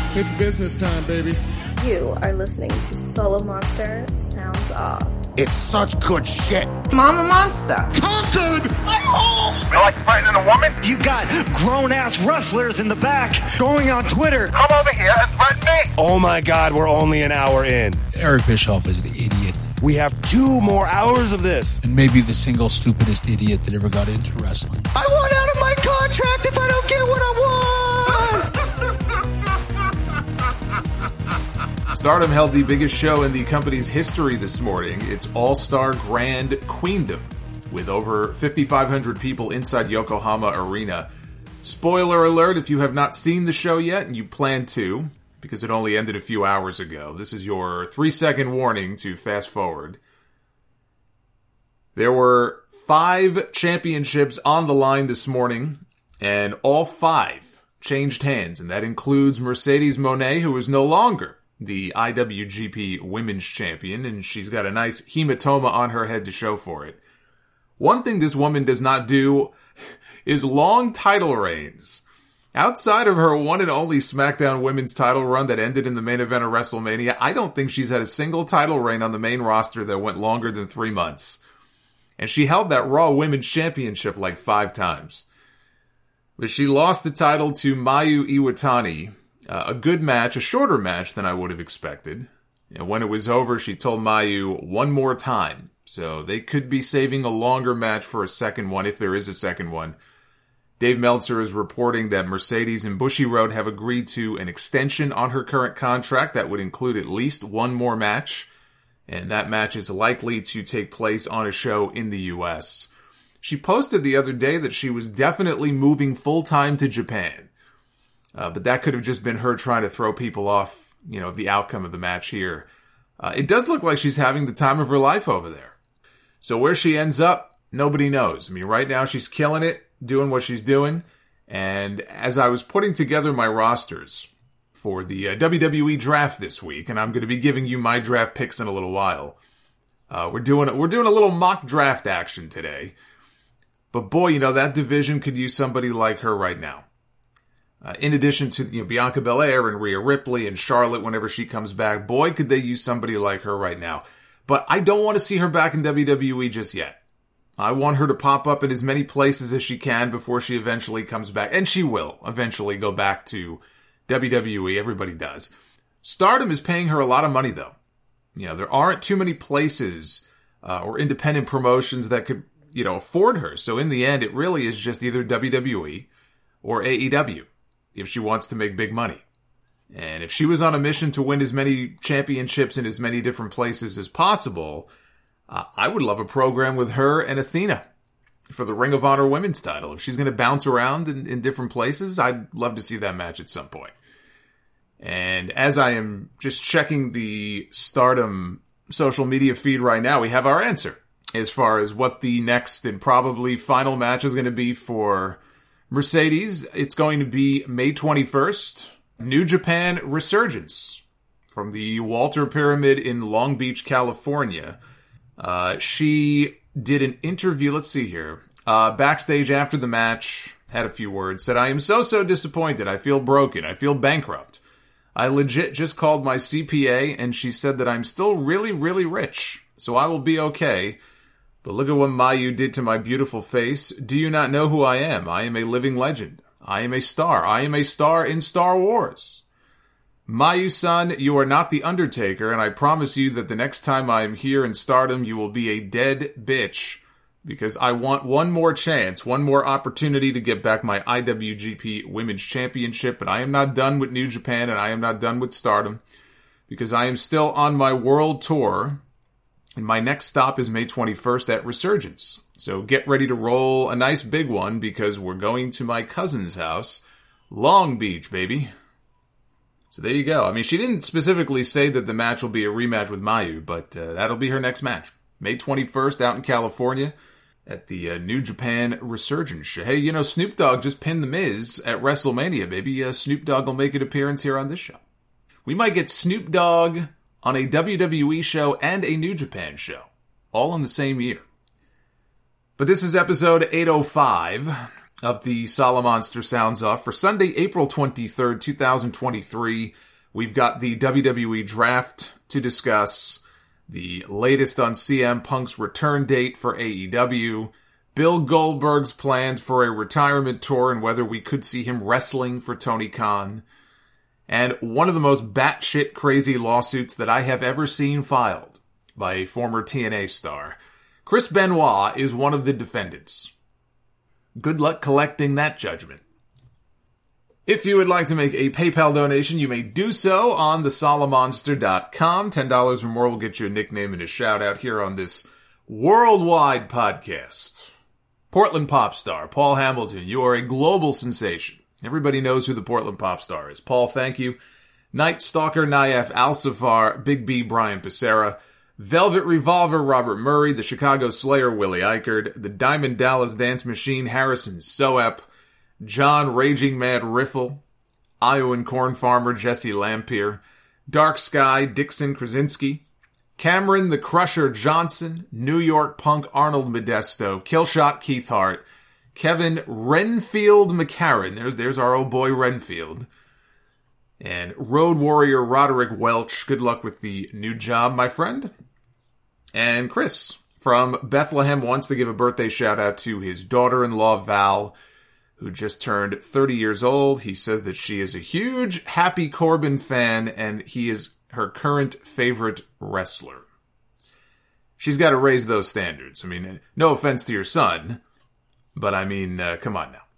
It's business time, baby. You are listening to Solo Monster Sounds Off. It's such good shit. Mama Monster. Conquered! I'm home! You like fighting a woman? You got grown-ass wrestlers in the back going on Twitter. Come over here and threaten me. Oh my God, we're only an hour in. Eric Bischoff is an idiot. We have 2 more hours of this. And maybe the single stupidest idiot that ever got into wrestling. I want out of my contract if I don't get what I want! Stardom held the biggest show in the company's history this morning. It's All-Star Grand Queendom, with over 5,500 people inside Yokohama Arena. Spoiler alert, if you have not seen the show yet, and you plan to, because it only ended a few hours ago, this is your 3-second warning to fast forward. There were 5 championships on the line this morning, and all 5 changed hands, and that includes Mercedes Moné, who is no longer the IWGP Women's Champion, and she's got a nice hematoma on her head to show for it. One thing this woman does not do is long title reigns. Outside of her one and only SmackDown Women's title run that ended in the main event of WrestleMania, I don't think she's had a single title reign on the main roster that went longer than 3 months. And she held that Raw Women's Championship like 5 times. But she lost the title to Mayu Iwatani. A good match, a shorter match than I would have expected. And when it was over, she told Mayu one more time. So they could be saving a longer match for a second one, if there is a second one. Dave Meltzer is reporting that Mercedes and Bushiroad have agreed to an extension on her current contract that would include at least one more match. And that match is likely to take place on a show in the US. She posted the other day that she was definitely moving full-time to Japan. But that could have just been her trying to throw people off, the outcome of the match here. It does look like she's having the time of her life over there. So where she ends up, nobody knows. I mean, right now she's killing it, doing what she's doing. And as I was putting together my rosters for the WWE draft this week, and I'm going to be giving you my draft picks in a little while, we're doing a little mock draft action today. But boy, that division could use somebody like her right now. In addition to Bianca Belair and Rhea Ripley and Charlotte whenever she comes back, boy, could they use somebody like her right now. But I don't want to see her back in WWE just yet. I want her to pop up in as many places as she can before she eventually comes back. And she will eventually go back to WWE. Everybody does. Stardom is paying her a lot of money, though. There aren't too many places or independent promotions that could, afford her. So in the end, it really is just either WWE or AEW. If she wants to make big money. And if she was on a mission to win as many championships in as many different places as possible, I would love a program with her and Athena for the Ring of Honor Women's title. If she's going to bounce around in different places, I'd love to see that match at some point. And as I am just checking the Stardom social media feed right now, we have our answer as far as what the next and probably final match is going to be for Mercedes. It's going to be May 21st, New Japan Resurgence from the Walter Pyramid in Long Beach, California. She did an interview, let's see here, backstage after the match, had a few words, said, "I am so disappointed. I feel broken. I feel bankrupt. I legit just called my CPA and she said that I'm still really, really rich, so I will be okay. But look at what Mayu did to my beautiful face. Do you not know who I am? I am a living legend. I am a star. I am a star in Star Wars. Mayu-san, you are not the Undertaker, and I promise you that the next time I am here in Stardom, you will be a dead bitch, because I want one more chance, one more opportunity to get back my IWGP Women's Championship, but I am not done with New Japan, and I am not done with Stardom, because I am still on my world tour. And my next stop is May 21st at Resurgence. So get ready to roll a nice big one because we're going to my cousin's house. Long Beach, baby. So there you go. I mean, she didn't specifically say that the match will be a rematch with Mayu, but that'll be her next match. May 21st out in California at the New Japan Resurgence show. Hey, Snoop Dogg just pinned The Miz at WrestleMania. Maybe Snoop Dogg will make an appearance here on this show. We might get Snoop Dogg on a WWE show and a New Japan show, all in the same year. But this is episode 805 of the Solomonster sounds off. For Sunday, April 23rd, 2023, we've got the WWE Draft to discuss, the latest on CM Punk's return date for AEW, Bill Goldberg's plans for a retirement tour and whether we could see him wrestling for Tony Khan, and one of the most batshit crazy lawsuits that I have ever seen filed by a former TNA star. Chris Benoit is one of the defendants. Good luck collecting that judgment. If you would like to make a PayPal donation, you may do so on thesolomonster.com. $10 or more will get you a nickname and a shout out here on this worldwide podcast. Portland pop star Paul Hamilton, you are a global sensation. Everybody knows who the Portland pop star is. Paul, thank you. Night Stalker Nayef Al-Safar, Big B Brian Becerra, Velvet Revolver Robert Murray, the Chicago Slayer Willie Eichard, the Diamond Dallas Dance Machine Harrison Soep, John Raging Mad Riffle, Iowan Corn Farmer Jesse Lampier, Dark Sky Dixon Krasinski, Cameron the Crusher Johnson, New York Punk Arnold Modesto, Killshot Keith Hart, Kevin Renfield McCarran, there's our old boy Renfield, and Road Warrior Roderick Welch, good luck with the new job, my friend. And Chris from Bethlehem wants to give a birthday shout out to his daughter-in-law Val, who just turned 30 years old. He says that she is a huge Happy Corbin fan and he is her current favorite wrestler. She's got to raise those standards. I mean, no offense to your son, but I mean, come on now.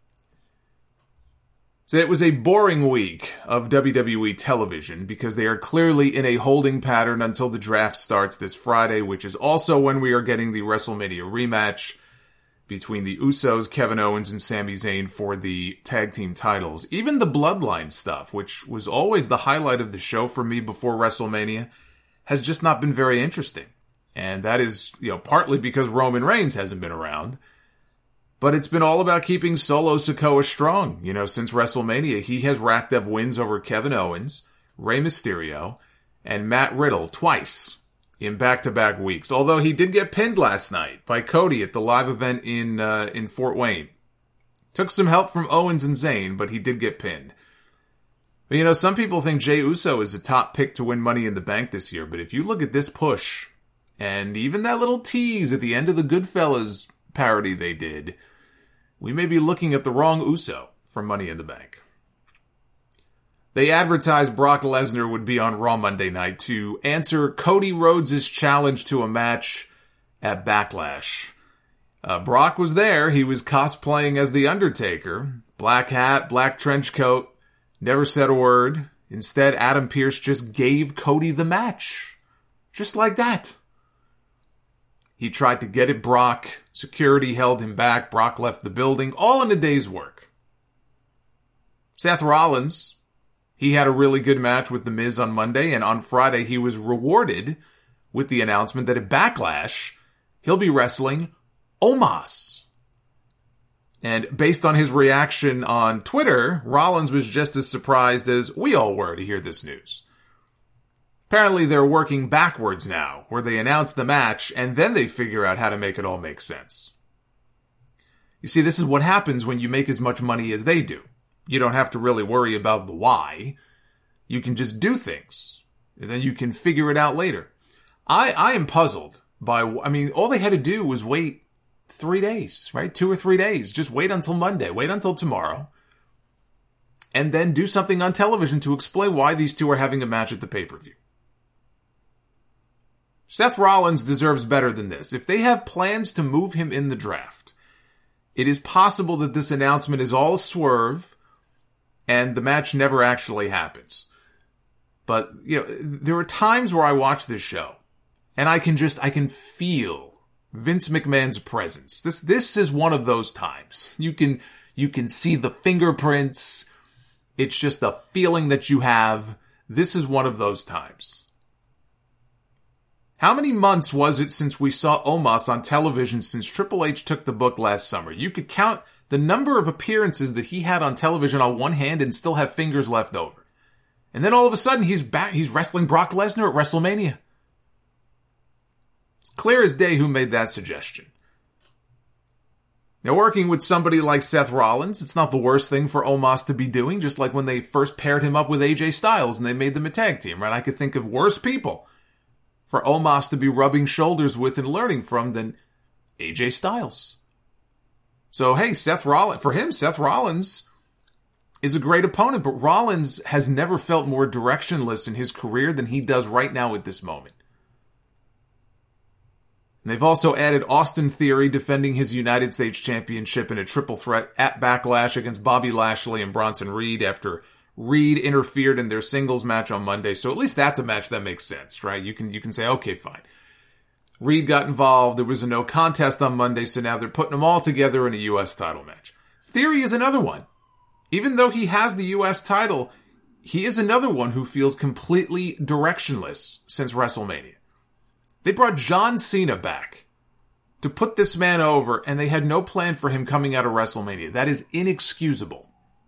So it was a boring week of WWE television because they are clearly in a holding pattern until the draft starts this Friday, which is also when we are getting the WrestleMania rematch between the Usos, Kevin Owens, and Sami Zayn for the tag team titles. Even the Bloodline stuff, which was always the highlight of the show for me before WrestleMania, has just not been very interesting. And that is, partly because Roman Reigns hasn't been around. But it's been all about keeping Solo Sikoa strong. Since WrestleMania, he has racked up wins over Kevin Owens, Rey Mysterio, and Matt Riddle twice in back-to-back weeks. Although he did get pinned last night by Cody at the live event in Fort Wayne. Took some help from Owens and Zayn, but he did get pinned. But some people think Jey Uso is a top pick to win Money in the Bank this year. But if you look at this push, and even that little tease at the end of the Goodfellas parody they did, we may be looking at the wrong Uso for Money in the Bank. They advertised Brock Lesnar would be on Raw Monday night to answer Cody Rhodes' challenge to a match at Backlash. Brock was there. He was cosplaying as The Undertaker. Black hat, black trench coat. Never said a word. Instead, Adam Pearce just gave Cody the match. Just like that. He tried to get at Brock. Security held him back. Brock left the building. All in a day's work. Seth Rollins, he had a really good match with The Miz on Monday, and on Friday he was rewarded with the announcement that at Backlash, he'll be wrestling Omos. And based on his reaction on Twitter, Rollins was just as surprised as we all were to hear this news. Apparently they're working backwards now, where they announce the match and then they figure out how to make it all make sense. You see, this is what happens when you make as much money as they do. You don't have to really worry about the why. You can just do things, and then you can figure it out later. I am puzzled by, all they had to do was wait 3 days, right? 2 or 3 days. Just wait until Monday. Wait until tomorrow. And then do something on television to explain why these two are having a match at the pay-per-view. Seth Rollins deserves better than this. If they have plans to move him in the draft, it is possible that this announcement is all a swerve and the match never actually happens. But, there are times where I watch this show and I can feel Vince McMahon's presence. This is one of those times. You can see the fingerprints. It's just a feeling that you have. This is one of those times. How many months was it since we saw Omos on television since Triple H took the book last summer? You could count the number of appearances that he had on television on one hand and still have fingers left over. And then all of a sudden he's back. He's wrestling Brock Lesnar at WrestleMania. It's clear as day who made that suggestion. Now, working with somebody like Seth Rollins, it's not the worst thing for Omos to be doing, just like when they first paired him up with AJ Styles and they made them a tag team, right? I could think of worse people for Omos to be rubbing shoulders with and learning from than AJ Styles. So, hey, Seth Rollins is a great opponent, but Rollins has never felt more directionless in his career than he does right now at this moment. And they've also added Austin Theory defending his United States Championship in a triple threat at Backlash against Bobby Lashley and Bronson Reed after Reed interfered in their singles match on Monday. So at least that's a match that makes sense, right? You can say, okay, fine. Reed got involved. There was a no contest on Monday, so now they're putting them all together in a U.S. title match. Theory is another one. Even though he has the U.S. title, he is another one who feels completely directionless since WrestleMania. They brought John Cena back to put this man over, and they had no plan for him coming out of WrestleMania. That is inexcusable.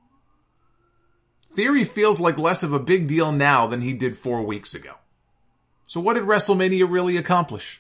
Theory feels like less of a big deal now than he did 4 weeks ago. So what did WrestleMania really accomplish?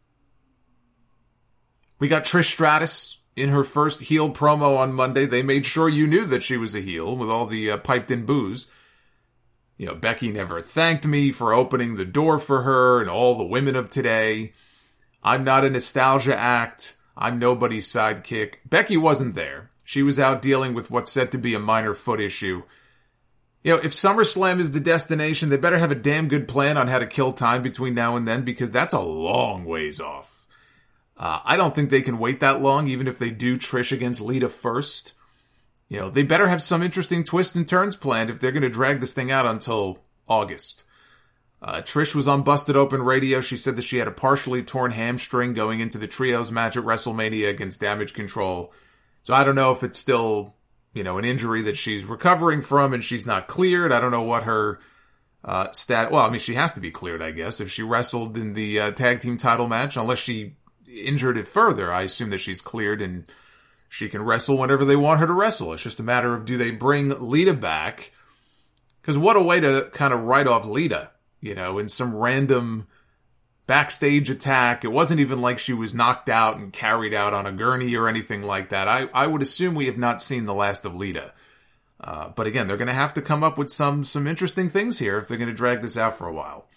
We got Trish Stratus in her first heel promo on Monday. They made sure you knew that she was a heel with all the piped-in boos. You know, Becky never thanked me for opening the door for her and all the women of today. I'm not a nostalgia act. I'm nobody's sidekick. Becky wasn't there. She was out dealing with what's said to be a minor foot issue. You know, if SummerSlam is the destination, they better have a damn good plan on how to kill time between now and then, because that's a long ways off. I don't think they can wait that long, even if they do Trish against Lita first. You know, they better have some interesting twists and turns planned if they're going to drag this thing out until August. Trish was on Busted Open Radio. She said that she had a partially torn hamstring going into the trios match at WrestleMania against Damage Control. So I don't know if it's still, you know, an injury that she's recovering from and she's not cleared. I don't know what her stat... Well, I mean, she has to be cleared, I guess, if she wrestled in the tag team title match. Unless she injured it further, I assume that she's cleared and she can wrestle whenever they want her to wrestle. It's just a matter of, do they bring Lita back? Because what a way to kind of write off Lita, you know, in some random backstage attack. It wasn't even like she was knocked out and carried out on a gurney or anything like that. I would assume we have not seen the last of Lita. But again, they're going to have to come up with some interesting things here if they're going to drag this out for a while.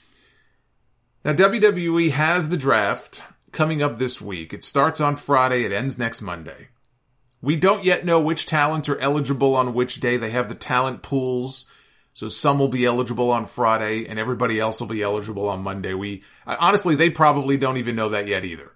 Now, WWE has the draft coming up this week. It starts on Friday. It ends next Monday. We don't yet know which talent are eligible on which day. They have the talent pools, so some will be eligible on Friday, and everybody else will be eligible on Monday. Honestly, they probably don't even know that yet either.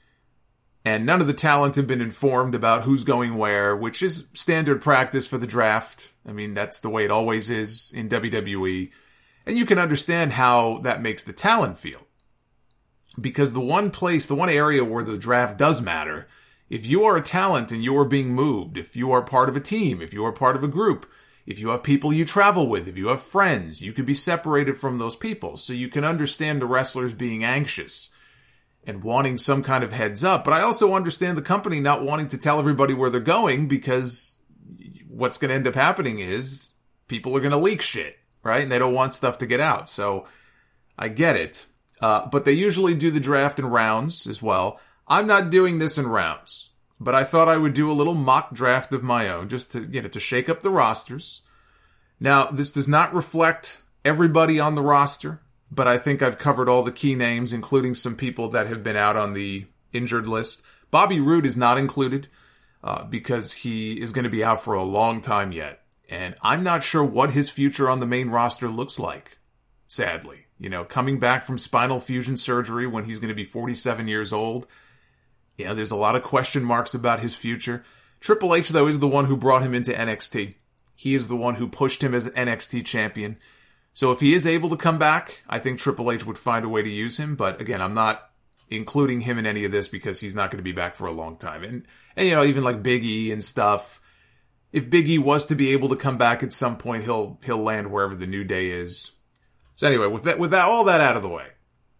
And none of the talent have been informed about who's going where, which is standard practice for the draft. I mean, that's the way it always is in WWE. And you can understand how that makes the talent feel. Because the one area where the draft does matter, if you are a talent and you are being moved, if you are part of a team, if you are part of a group, if you have people you travel with, if you have friends, you could be separated from those people. So you can understand the wrestlers being anxious and wanting some kind of heads up. But I also understand the company not wanting to tell everybody where they're going, because what's going to end up happening is people are going to leak shit, right? And they don't want stuff to get out. So I get it. But they usually do the draft in rounds as well. I'm not doing this in rounds, but I thought I would do a little mock draft of my own just to, you know, to shake up the rosters. Now, this does not reflect everybody on the roster, but I think I've covered all the key names, including some people that have been out on the injured list. Bobby Roode is not included because he is going to be out for a long time yet. And I'm not sure what his future on the main roster looks like, sadly. You know, coming back from spinal fusion surgery when he's going to be 47 years old. Yeah, there's a lot of question marks about his future. Triple H, though, is the one who brought him into NXT. He is the one who pushed him as an NXT champion. So if he is able to come back, I think Triple H would find a way to use him. But again, I'm not including him in any of this because he's not going to be back for a long time. And you know, even like Big E and stuff, if Big E was to be able to come back at some point, he'll land wherever the New Day is. So anyway, with that all that out of the way,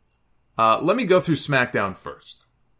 let me go through SmackDown first.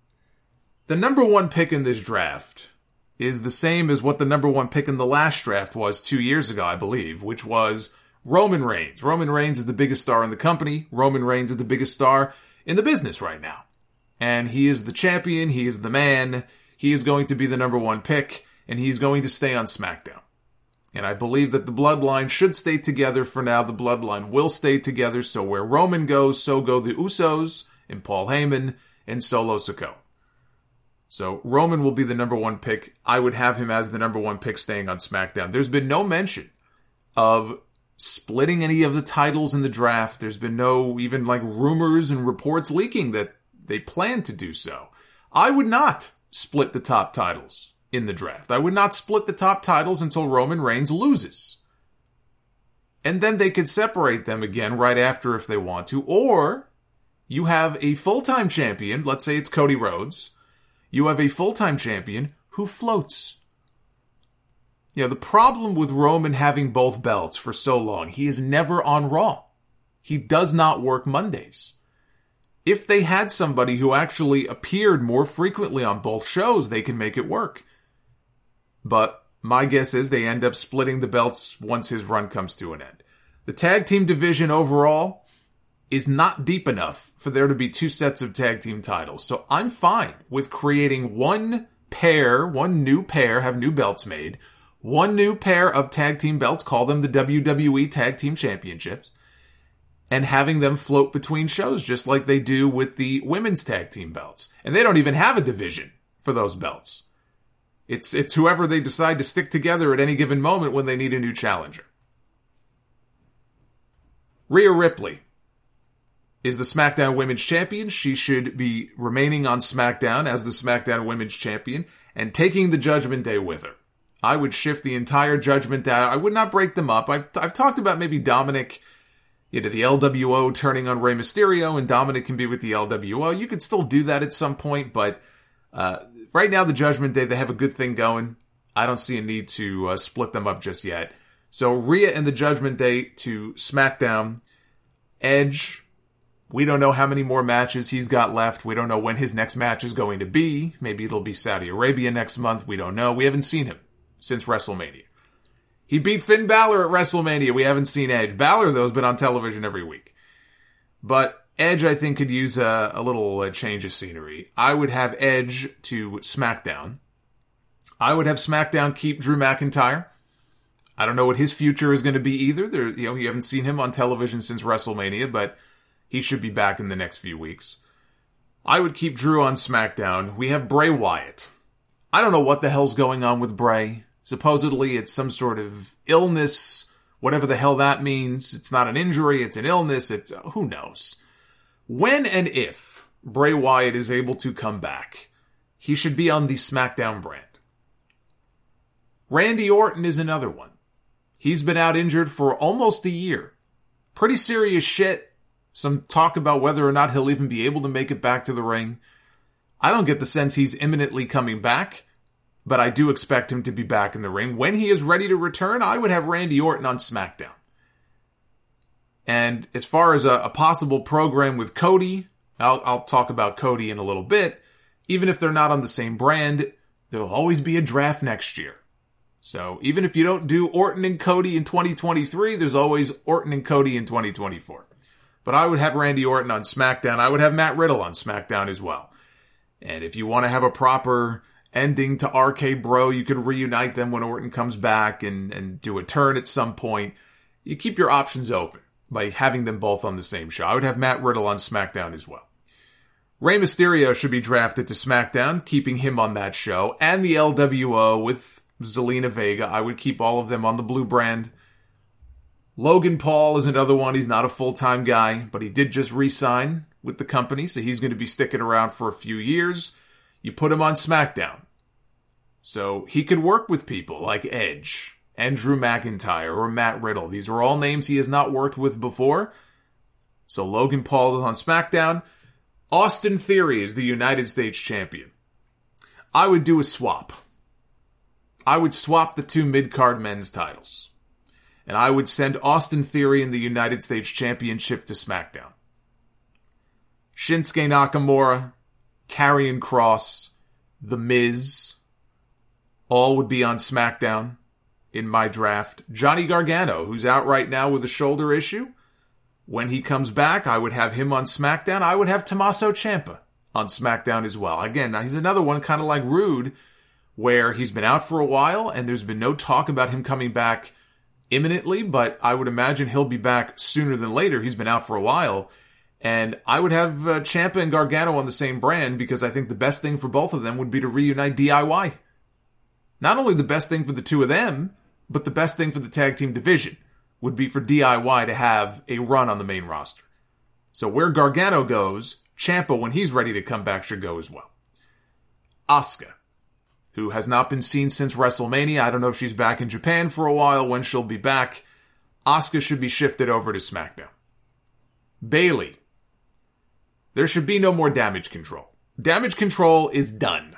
The number one pick in this draft is the same as what the number one pick in the last draft was 2 years ago, I believe, which was Roman Reigns. Roman Reigns is the biggest star in the company. Roman Reigns is the biggest star in the business right now. And he is the champion. He is the man. he is going to be the number one pick, and he's going to stay on SmackDown. And I believe that the Bloodline should stay together for now. The Bloodline will stay together, so where Roman goes, so go the Usos, and Paul Heyman, and Solo Sikoa. So Roman will be the number one pick. I would have him as the number one pick staying on SmackDown. There's been no mention of splitting any of the titles in the draft. There's been no even rumors and reports leaking that they plan to do so. I would not split the top titles in the draft. I would not split the top titles until Roman Reigns loses. And then they could separate them again right after if they want to. Or you have a full-time champion, let's say it's Cody Rhodes. You have a full-time champion who floats. The problem with Roman having both belts for so long, he is never on Raw. He does not work Mondays. If they had somebody who actually appeared more frequently on both shows, they can make it work. But my guess is they end up splitting the belts once his run comes to an end. The tag team division overall is not deep enough for there to be two sets of tag team titles. So I'm fine with creating one new pair, have new belts made, one new pair of tag team belts, call them the WWE Tag Team Championships, and having them float between shows just like they do with the women's tag team belts. And they don't even have a division for those belts. It's whoever they decide to stick together at any given moment when they need a new challenger. Rhea Ripley is the SmackDown Women's Champion. She should be remaining on SmackDown as the SmackDown Women's Champion and taking the Judgment Day with her. I would shift the entire Judgment Day. I would not break them up. I've talked about maybe Dominic, the LWO turning on Rey Mysterio, and Dominic can be with the LWO. You could still do that at some point, but right now the Judgment Day, they have a good thing going. I don't see a need to split them up just yet. So Rhea and the Judgment Day to SmackDown. Edge, we don't know how many more matches he's got left. We don't know when his next match is going to be. Maybe it'll be Saudi Arabia next month. We don't know. We haven't seen him since WrestleMania. He beat Finn Balor at WrestleMania. We haven't seen Edge. Balor, though, has been on television every week. But Edge, I think, could use a little change of scenery. I would have Edge to SmackDown. I would have SmackDown keep Drew McIntyre. I don't know what his future is going to be either. You haven't seen him on television since WrestleMania, but he should be back in the next few weeks. I would keep Drew on SmackDown. We have Bray Wyatt. I don't know what the hell's going on with Bray. Supposedly it's some sort of illness, whatever the hell that means. It's not an injury, it's an illness, it's who knows. When and if Bray Wyatt is able to come back, he should be on the SmackDown brand. Randy Orton is another one. He's been out injured for almost a year. Pretty serious shit. Some talk about whether or not he'll even be able to make it back to the ring. I don't get the sense he's imminently coming back, but I do expect him to be back in the ring. When he is ready to return, I would have Randy Orton on SmackDown. And as far as a possible program with Cody, I'll talk about Cody in a little bit. Even if they're not on the same brand, there'll always be a draft next year. So even if you don't do Orton and Cody in 2023, there's always Orton and Cody in 2024. But I would have Randy Orton on SmackDown. I would have Matt Riddle on SmackDown as well. And if you want to have a proper ending to RK Bro, you can reunite them when Orton comes back and do a turn at some point. You keep your options open by having them both on the same show. I would have Matt Riddle on SmackDown as well. Rey Mysterio should be drafted to SmackDown, keeping him on that show, and the LWO with Zelina Vega. I would keep all of them on the blue brand. Logan Paul is another one. He's not a full-time guy, but he did just re-sign with the company, so he's going to be sticking around for a few years. You put him on SmackDown. So he could work with people like Edge and Drew McIntyre or Matt Riddle. These are all names he has not worked with before. So Logan Paul is on SmackDown. Austin Theory is the United States Champion. I would do a swap. I would swap the two mid-card men's titles. And I would send Austin Theory and the United States Championship to SmackDown. Shinsuke Nakamura, Karrion Kross, The Miz, all would be on SmackDown in my draft. Johnny Gargano, who's out right now with a shoulder issue. When he comes back, I would have him on SmackDown. I would have Tommaso Ciampa on SmackDown as well. Again, he's another one kind of like Rude, where he's been out for a while and there's been no talk about him coming back imminently, but I would imagine he'll be back sooner than later. He's been out for a while. And I would have Ciampa and Gargano on the same brand because I think the best thing for both of them would be to reunite DIY. Not only the best thing for the two of them, but the best thing for the tag team division would be for DIY to have a run on the main roster. So where Gargano goes, Ciampa, when he's ready to come back, should go as well. Asuka, who has not been seen since WrestleMania. I don't know if she's back in Japan for a while, when she'll be back. Asuka should be shifted over to SmackDown. Bayley. There should be no more Damage Control. Damage Control is done.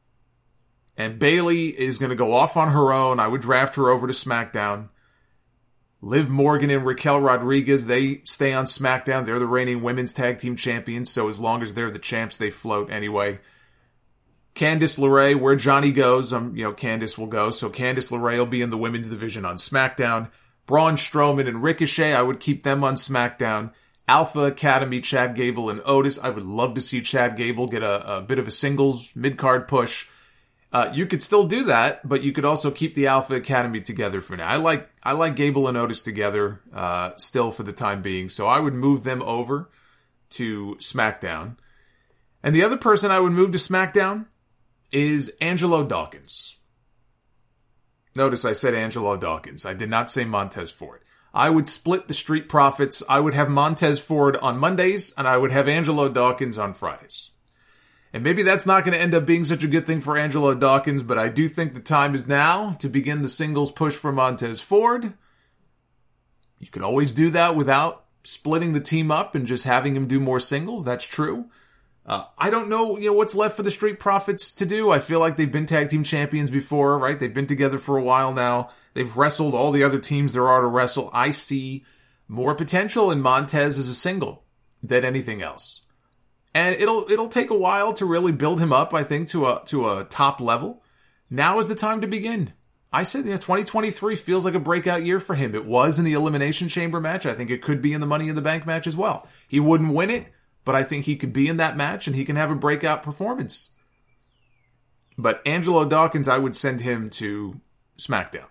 And Bayley is going to go off on her own. I would draft her over to SmackDown. Liv Morgan and Raquel Rodriguez, they stay on SmackDown. They're the reigning women's tag team champions, so as long as they're the champs, they float anyway. Candice LeRae, where Johnny goes, Candice will go. So Candice LeRae will be in the women's division on SmackDown. Braun Strowman and Ricochet, I would keep them on SmackDown. Alpha Academy, Chad Gable and Otis. I would love to see Chad Gable get a bit of a singles mid-card push. You could still do that, but you could also keep the Alpha Academy together for now. I like Gable and Otis together, still for the time being. So I would move them over to SmackDown. And the other person I would move to SmackDown is Angelo Dawkins. Notice I said Angelo Dawkins. I did not say Montez Ford. I would split the Street Profits. I would have Montez Ford on Mondays, and I would have Angelo Dawkins on Fridays. And maybe that's not going to end up being such a good thing for Angelo Dawkins, but I do think the time is now to begin the singles push for Montez Ford. You could always do that without splitting the team up and just having him do more singles. That's true. I don't know, what's left for the Street Profits to do. I feel like they've been tag team champions before, right? They've been together for a while now. They've wrestled all the other teams there are to wrestle. I see more potential in Montez as a single than anything else. And it'll take a while to really build him up, I think, to a top level. Now is the time to begin. I said, 2023 feels like a breakout year for him. It was in the Elimination Chamber match. I think it could be in the Money in the Bank match as well. He wouldn't win it, but I think he could be in that match and he can have a breakout performance. But Angelo Dawkins, I would send him to SmackDown.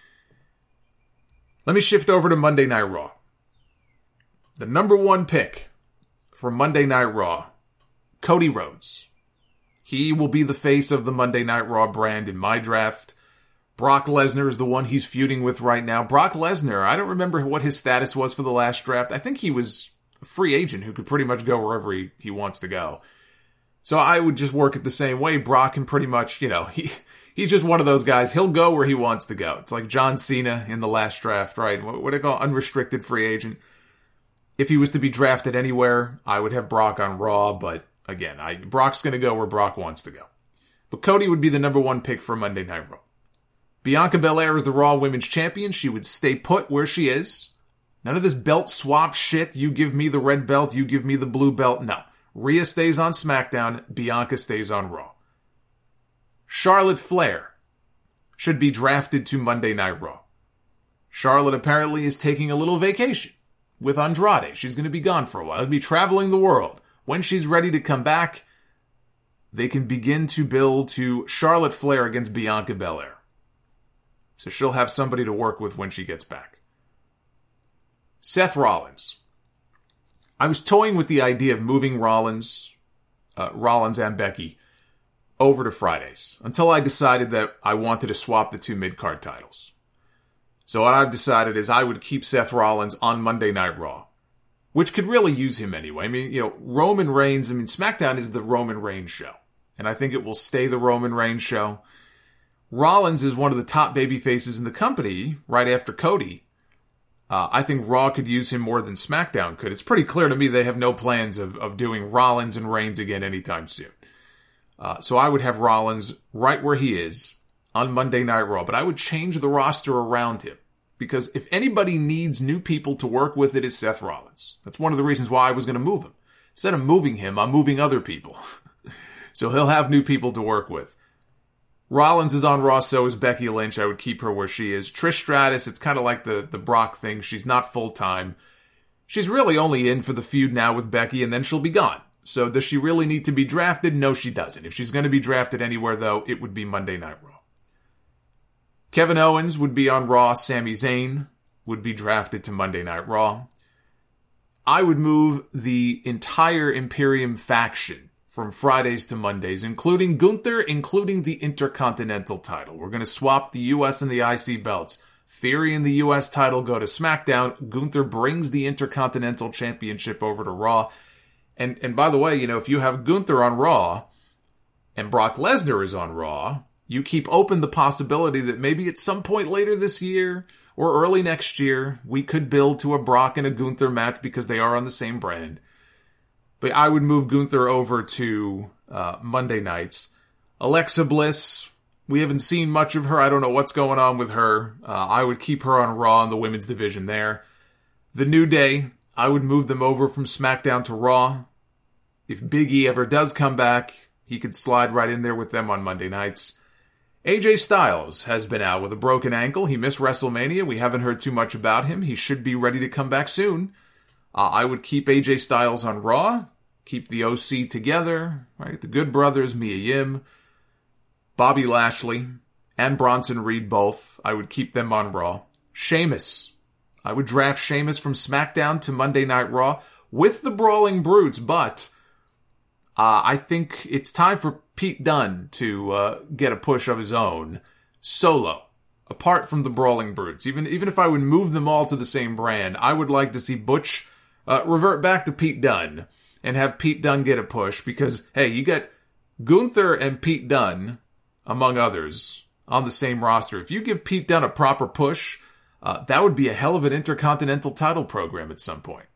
Let me shift over to Monday Night Raw. The number one pick for Monday Night Raw, Cody Rhodes. He will be the face of the Monday Night Raw brand in my draft. Brock Lesnar is the one he's feuding with right now. Brock Lesnar, I don't remember what his status was for the last draft. I think he was a free agent who could pretty much go wherever he wants to go. So I would just work it the same way. Brock can pretty much, he's just one of those guys. He'll go where he wants to go. It's like John Cena in the last draft, right? What do they call unrestricted free agent? If he was to be drafted anywhere, I would have Brock on Raw, but again, Brock's going to go where Brock wants to go. But Cody would be the number one pick for Monday Night Raw. Bianca Belair is the Raw Women's Champion. She would stay put where she is. None of this belt swap shit. You give me the red belt, you give me the blue belt. No. Rhea stays on SmackDown. Bianca stays on Raw. Charlotte Flair should be drafted to Monday Night Raw. Charlotte apparently is taking a little vacation with Andrade. She's going to be gone for a while. She'll be traveling the world. When she's ready to come back, they can begin to build to Charlotte Flair against Bianca Belair. So she'll have somebody to work with when she gets back. Seth Rollins. I was toying with the idea of moving Rollins and Becky over to Fridays until I decided that I wanted to swap the two mid-card titles. So what I've decided is I would keep Seth Rollins on Monday Night Raw, which could really use him anyway. I mean, Roman Reigns, SmackDown is the Roman Reigns show, and I think it will stay the Roman Reigns show. Rollins is one of the top baby faces in the company right after Cody. I think Raw could use him more than SmackDown could. It's pretty clear to me they have no plans of doing Rollins and Reigns again anytime soon. So I would have Rollins right where he is on Monday Night Raw, but I would change the roster around him. Because if anybody needs new people to work with, it is Seth Rollins. That's one of the reasons why I was going to move him. Instead of moving him, I'm moving other people. So he'll have new people to work with. Rollins is on Raw, so is Becky Lynch. I would keep her where she is. Trish Stratus, it's kind of like the Brock thing. She's not full-time. She's really only in for the feud now with Becky, and then she'll be gone. So does she really need to be drafted? No, she doesn't. If she's going to be drafted anywhere, though, it would be Monday Night Raw. Kevin Owens would be on Raw. Sami Zayn would be drafted to Monday Night Raw. I would move the entire Imperium faction from Fridays to Mondays, including Gunther, including the Intercontinental title. We're going to swap the US and the IC belts. Theory and the US title go to SmackDown. Gunther brings the Intercontinental Championship over to Raw. And by the way, if you have Gunther on Raw and Brock Lesnar is on Raw, you keep open the possibility that maybe at some point later this year or early next year, we could build to a Brock and a Gunther match because they are on the same brand. But I would move Gunther over to Monday nights. Alexa Bliss, we haven't seen much of her. I don't know what's going on with her. I would keep her on Raw in the women's division there. The New Day, I would move them over from SmackDown to Raw. If Big E ever does come back, he could slide right in there with them on Monday nights. AJ Styles has been out with a broken ankle. He missed WrestleMania. We haven't heard too much about him. He should be ready to come back soon. I would keep AJ Styles on Raw. Keep the OC together, right? The Good Brothers, Mia Yim, Bobby Lashley, and Bronson Reed both. I would keep them on Raw. Sheamus. I would draft Sheamus from SmackDown to Monday Night Raw with the Brawling Brutes, but I think it's time for Pete Dunne to get a push of his own solo, apart from the Brawling Brutes. Even if I would move them all to the same brand, I would like to see Butch revert back to Pete Dunne and have Pete Dunne get a push because, hey, you got Gunther and Pete Dunne, among others, on the same roster. If you give Pete Dunne a proper push, that would be a hell of an Intercontinental title program at some point.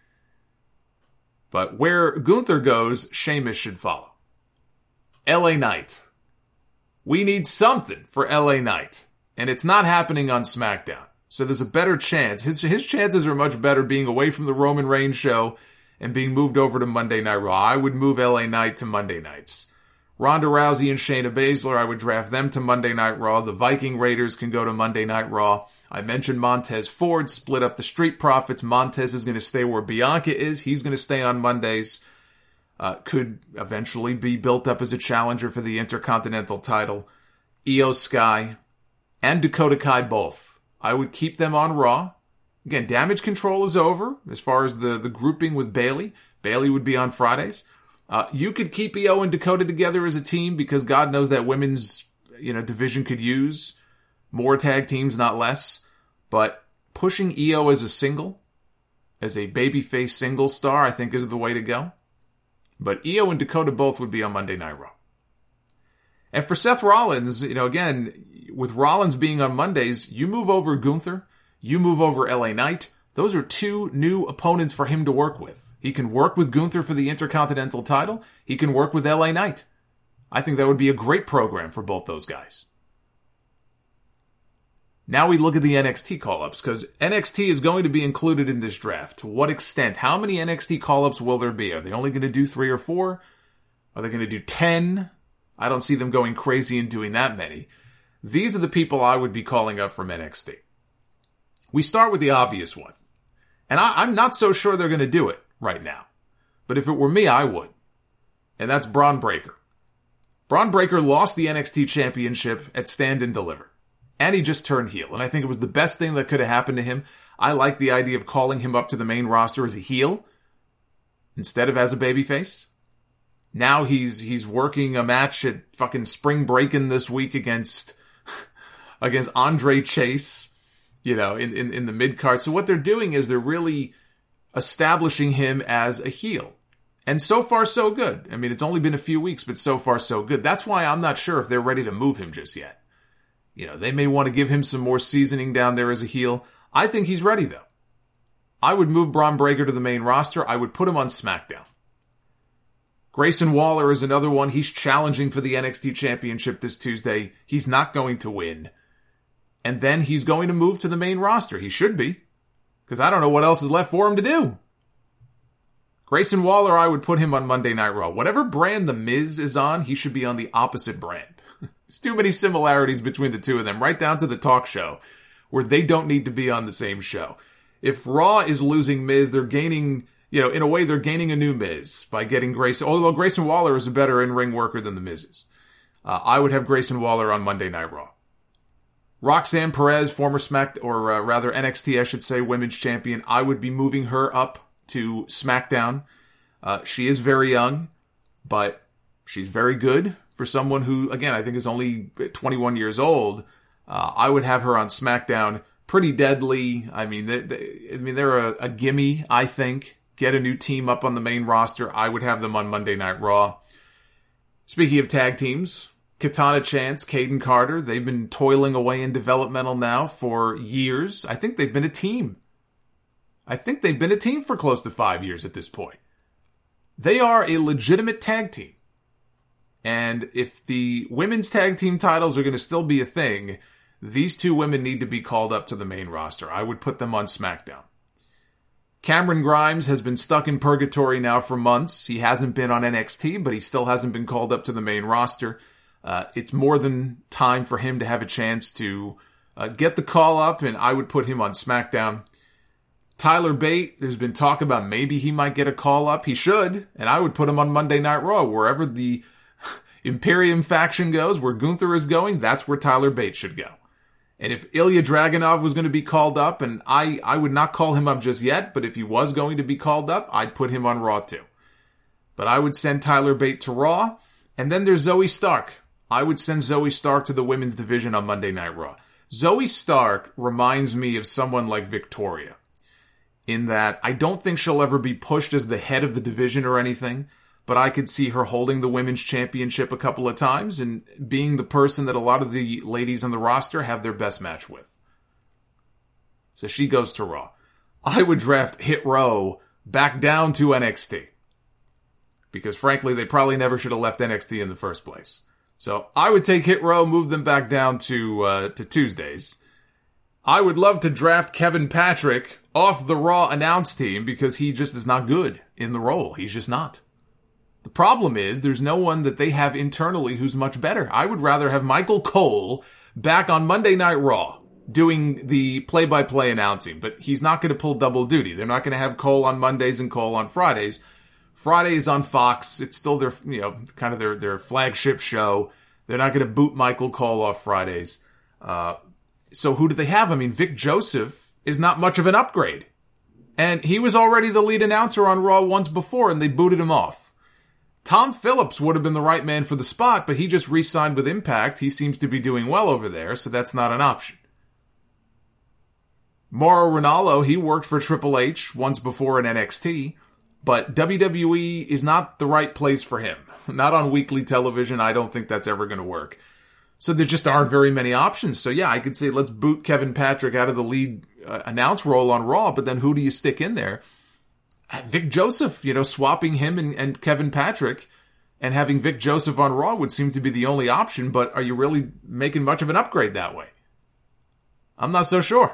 But where Gunther goes, Sheamus should follow. LA Knight. We need something for LA Knight. And it's not happening on SmackDown. So there's a better chance. His chances are much better being away from the Roman Reigns show and being moved over to Monday Night Raw. I would move LA Knight to Monday nights. Ronda Rousey and Shayna Baszler, I would draft them to Monday Night Raw. The Viking Raiders can go to Monday Night Raw. I mentioned Montez Ford, split up the Street Profits. Montez is going to stay where Bianca is. He's going to stay on Mondays. Could eventually be built up as a challenger for the Intercontinental title. Io Sky and Dakota Kai both. I would keep them on Raw. Again, Damage Control is over as far as the grouping with Bayley. Bayley would be on Fridays. You could keep Io and Dakota together as a team because God knows that women's division could use more tag teams, not less. But pushing Io as a single, as a babyface single star, I think is the way to go. But Io and Dakota both would be on Monday Night Raw. And for Seth Rollins, again, with Rollins being on Mondays, you move over Gunther, you move over LA Knight. Those are two new opponents for him to work with. He can work with Gunther for the Intercontinental title. He can work with LA Knight. I think that would be a great program for both those guys. Now we look at the NXT call-ups, because NXT is going to be included in this draft. To what extent? How many NXT call-ups will there be? Are they only going to do 3 or 4? Are they going to do 10? I don't see them going crazy and doing that many. These are the people I would be calling up from NXT. We start with the obvious one. And I'm not so sure they're going to do it right now. But if it were me, I would. And that's Bron Breakker. Bron Breakker lost the NXT Championship at Stand and Deliver. And he just turned heel. And I think it was the best thing that could have happened to him. I like the idea of calling him up to the main roster as a heel instead of as a babyface. Now he's working a match at fucking Spring Breakin' this week against Andre Chase, in the mid-card. So what they're doing is they're really establishing him as a heel. And so far, so good. I mean, it's only been a few weeks, but so far, so good. That's why I'm not sure if they're ready to move him just yet. They may want to give him some more seasoning down there as a heel. I think he's ready, though. I would move Bron Breakker to the main roster. I would put him on SmackDown. Grayson Waller is another one. He's challenging for the NXT Championship this Tuesday. He's not going to win. And then he's going to move to the main roster. He should be. Because I don't know what else is left for him to do. Grayson Waller, I would put him on Monday Night Raw. Whatever brand The Miz is on, he should be on the opposite brand. There's too many similarities between the two of them, right down to the talk show, where they don't need to be on the same show. If Raw is losing Miz, they're gaining in a way, they're gaining a new Miz by getting Grayson. Although Grayson Waller is a better in-ring worker than the Miz is. I would have Grayson Waller on Monday Night Raw. Roxanne Perez, former NXT, I should say, women's champion. I would be moving her up to SmackDown. She is very young, but she's very good for someone who, again, I think is only 21 years old. I would have her on SmackDown. Pretty deadly. I mean, they're a gimme, I think. Get a new team up on the main roster. I would have them on Monday Night Raw. Speaking of tag teams, Katana Chance, Caden Carter, they've been toiling away in developmental now for years. I think they've been a team. For close to 5 years at this point. They are a legitimate tag team. And if the women's tag team titles are going to still be a thing, these two women need to be called up to the main roster. I would put them on SmackDown. Cameron Grimes has been stuck in purgatory now for months. He hasn't been on NXT, but he still hasn't been called up to the main roster. It's more than time for him to have a chance to get the call up, and I would put him on SmackDown. Tyler Bate, there's been talk about maybe he might get a call up. He should, and I would put him on Monday Night Raw. Wherever the Imperium faction goes, where Gunther is going, that's where Tyler Bate should go. And if Ilya Dragunov was going to be called up, and I would not call him up just yet, but if he was going to be called up, I'd put him on Raw too. But I would send Tyler Bate to Raw, and then there's Zoe Stark. I would send Zoe Stark to the women's division on Monday Night Raw. Zoe Stark reminds me of someone like Victoria, in that I don't think she'll ever be pushed as the head of the division or anything, but I could see her holding the women's championship a couple of times and being the person that a lot of the ladies on the roster have their best match with. So she goes to Raw. I would draft Hit Row back down to NXT. Because frankly, they probably never should have left NXT in the first place. So I would take Hit Row, move them back down to Tuesdays. I would love to draft Kevin Patrick off the Raw announce team because he just is not good in the role. He's just not. The problem is there's no one that they have internally who's much better. I would rather have Michael Cole back on Monday Night Raw doing the play-by-play announcing, but he's not going to pull double duty. They're not going to have Cole on Mondays and Cole on Fridays. Fridays on Fox, it's still their, kind of their flagship show. They're not going to boot Michael Cole off Fridays. So who do they have? I mean, Vic Joseph is not much of an upgrade. And he was already the lead announcer on Raw once before, and they booted him off. Tom Phillips would have been the right man for the spot, but he just re-signed with Impact. He seems to be doing well over there, so that's not an option. Mauro Ranallo, he worked for Triple H once before in NXT, but WWE is not the right place for him. Not on weekly television. I don't think that's ever going to work. So there just aren't very many options. So yeah, I could say let's boot Kevin Patrick out of the lead announce role on Raw, but then who do you stick in there? Vic Joseph, swapping him and Kevin Patrick and having Vic Joseph on Raw would seem to be the only option, but are you really making much of an upgrade that way? I'm not so sure.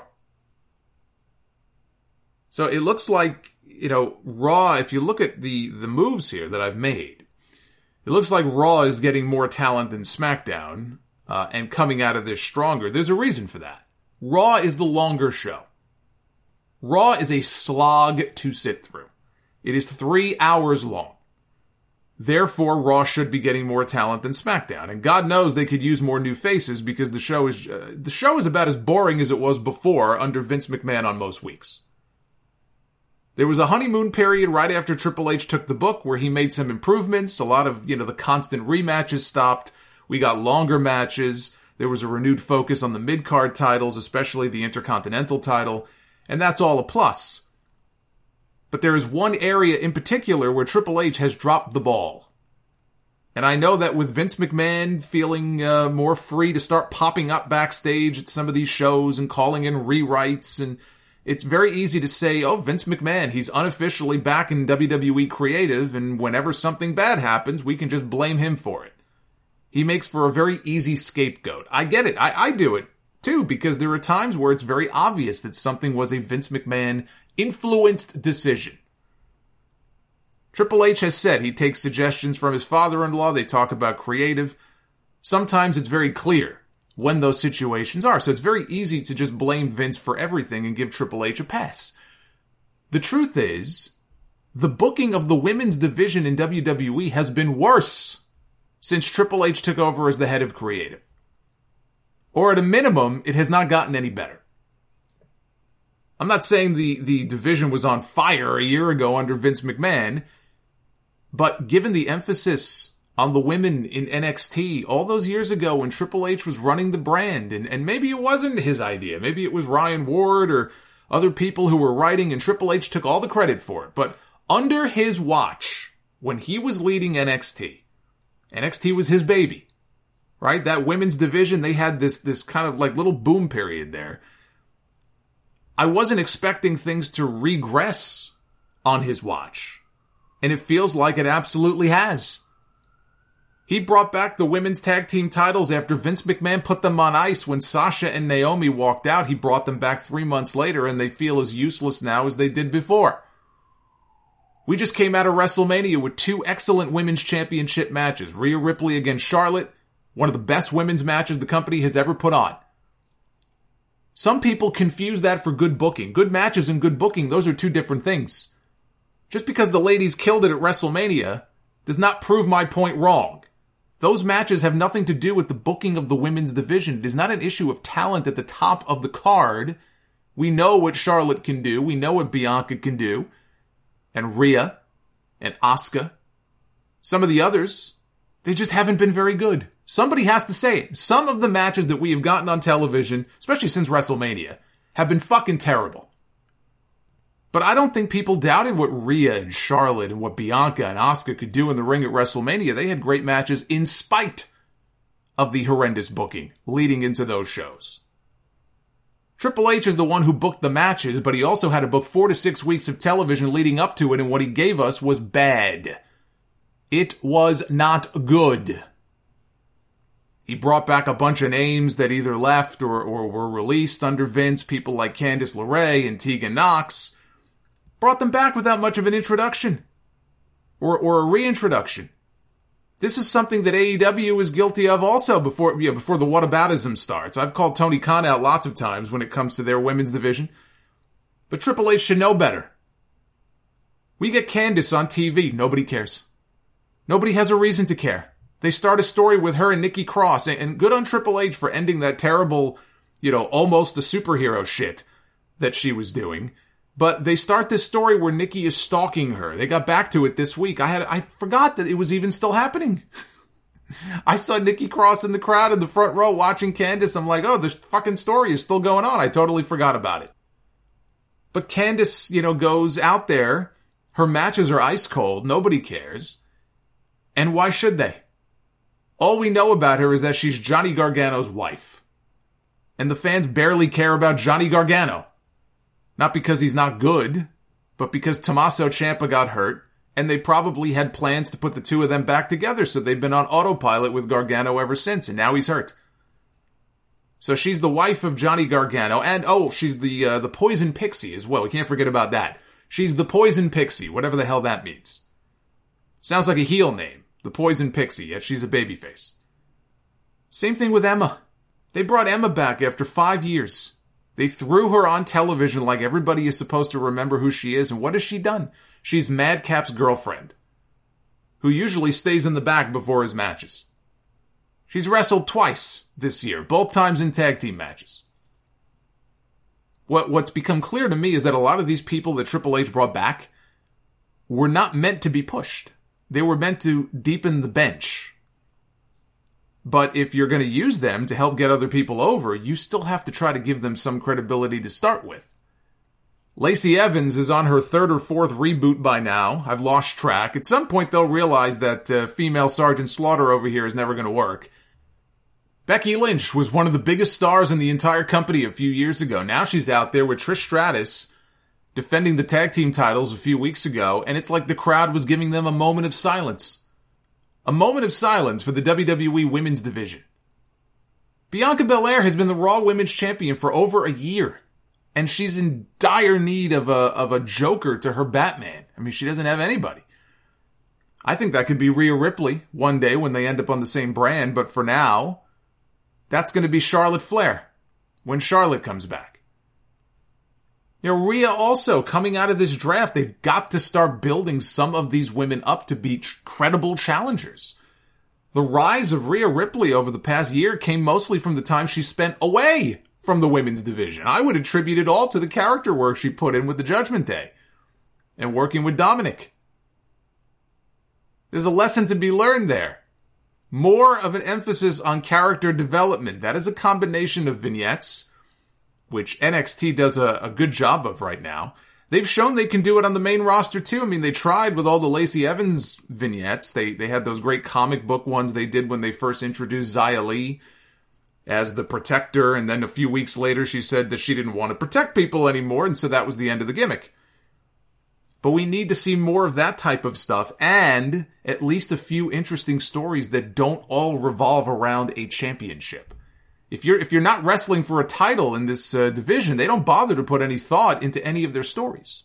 So it looks like, Raw, if you look at the moves here that I've made, it looks like Raw is getting more talent than SmackDown and coming out of this stronger. There's a reason for that. Raw is the longer show. Raw is a slog to sit through. It is 3 hours long. Therefore, Raw should be getting more talent than SmackDown. And God knows they could use more new faces because the show is about as boring as it was before under Vince McMahon on most weeks. There was a honeymoon period right after Triple H took the book where he made some improvements. A lot of, the constant rematches stopped. We got longer matches. There was a renewed focus on the mid-card titles, especially the Intercontinental title. And that's all a plus. But there is one area in particular where Triple H has dropped the ball. And I know that with Vince McMahon feeling more free to start popping up backstage at some of these shows and calling in rewrites, and it's very easy to say, oh, Vince McMahon, he's unofficially back in WWE creative, and whenever something bad happens, we can just blame him for it. He makes for a very easy scapegoat. I get it. I do it. Too, because there are times where it's very obvious that something was a Vince McMahon influenced decision. Triple H has said he takes suggestions from his father-in-law. They talk about creative. Sometimes it's very clear when those situations are. So it's very easy to just blame Vince for everything and give Triple H a pass. The truth is, the booking of the women's division in WWE has been worse since Triple H took over as the head of creative. Or at a minimum, it has not gotten any better. I'm not saying the division was on fire a year ago under Vince McMahon, but given the emphasis on the women in NXT all those years ago when Triple H was running the brand, and maybe it wasn't his idea, maybe it was Ryan Ward or other people who were writing, and Triple H took all the credit for it, but under his watch, when he was leading NXT was his baby, right? That women's division, they had this kind of like little boom period there. I wasn't expecting things to regress on his watch, and it feels like it absolutely has. He brought back the women's tag team titles after Vince McMahon put them on ice when Sasha and Naomi walked out. He brought them back 3 months later, and they feel as useless now as they did before. We just came out of WrestleMania with 2 excellent women's championship matches. Rhea Ripley against Charlotte, one of the best women's matches the company has ever put on. Some people confuse that for good booking. Good matches and good booking, those are 2 different things. Just because the ladies killed it at WrestleMania does not prove my point wrong. Those matches have nothing to do with the booking of the women's division. It is not an issue of talent at the top of the card. We know what Charlotte can do. We know what Bianca can do. And Rhea. And Asuka. Some of the others, they just haven't been very good. Somebody has to say it. Some of the matches that we have gotten on television, especially since WrestleMania, have been fucking terrible. But I don't think people doubted what Rhea and Charlotte and what Bianca and Asuka could do in the ring at WrestleMania. They had great matches in spite of the horrendous booking leading into those shows. Triple H is the one who booked the matches, but he also had to book 4 to 6 weeks of television leading up to it, and what he gave us was bad. It was not good. He brought back a bunch of names that either left or were released under Vince, people like Candice LeRae and Tegan Nox. Brought them back without much of an introduction. Or a reintroduction. This is something that AEW is guilty of also before the whataboutism starts. I've called Tony Khan out lots of times when it comes to their women's division. But Triple H should know better. We get Candice on TV. Nobody cares. Nobody has a reason to care. They start a story with her and Nikki Cross, and good on Triple H for ending that terrible, almost a superhero shit that she was doing. But they start this story where Nikki is stalking her. They got back to it this week. I forgot that it was even still happening. I saw Nikki Cross in the crowd in the front row watching Candice. I'm like, oh, this fucking story is still going on. I totally forgot about it. But Candice, goes out there. Her matches are ice cold. Nobody cares. And why should they? All we know about her is that she's Johnny Gargano's wife. And the fans barely care about Johnny Gargano. Not because he's not good, but because Tommaso Ciampa got hurt, and they probably had plans to put the 2 of them back together, so they've been on autopilot with Gargano ever since, and now he's hurt. So she's the wife of Johnny Gargano, and she's the Poison Pixie as well. We can't forget about that. She's the Poison Pixie, whatever the hell that means. Sounds like a heel name, the Poison Pixie, yet she's a babyface. Same thing with Emma. They brought Emma back after 5 years. They threw her on television like everybody is supposed to remember who she is, and what has she done? She's Madcap's girlfriend, who usually stays in the back before his matches. She's wrestled twice this year, both times in tag team matches. What's become clear to me is that a lot of these people that Triple H brought back were not meant to be pushed. They were meant to deepen the bench. But if you're going to use them to help get other people over, you still have to try to give them some credibility to start with. Lacey Evans is on her 3rd or 4th reboot by now. I've lost track. At some point they'll realize that female Sergeant Slaughter over here is never going to work. Becky Lynch was one of the biggest stars in the entire company a few years ago. Now she's out there with Trish Stratus defending the tag team titles a few weeks ago, and it's like the crowd was giving them a moment of silence. A moment of silence for the WWE Women's Division. Bianca Belair has been the Raw Women's Champion for over a year, and she's in dire need of a Joker to her Batman. I mean, she doesn't have anybody. I think that could be Rhea Ripley one day when they end up on the same brand, but for now, that's going to be Charlotte Flair when Charlotte comes back. Rhea also, coming out of this draft, they've got to start building some of these women up to be credible challengers. The rise of Rhea Ripley over the past year came mostly from the time she spent away from the women's division. I would attribute it all to the character work she put in with the Judgment Day and working with Dominic. There's a lesson to be learned there. More of an emphasis on character development. That is a combination of vignettes, which NXT does a good job of right now. They've shown they can do it on the main roster too. I mean, they tried with all the Lacey Evans vignettes. They had those great comic book ones they did when they first introduced Xia Li as the protector, and then a few weeks later she said that she didn't want to protect people anymore, and so that was the end of the gimmick. But we need to see more of that type of stuff, and at least a few interesting stories that don't all revolve around a championship. If you're not wrestling for a title in this division, they don't bother to put any thought into any of their stories.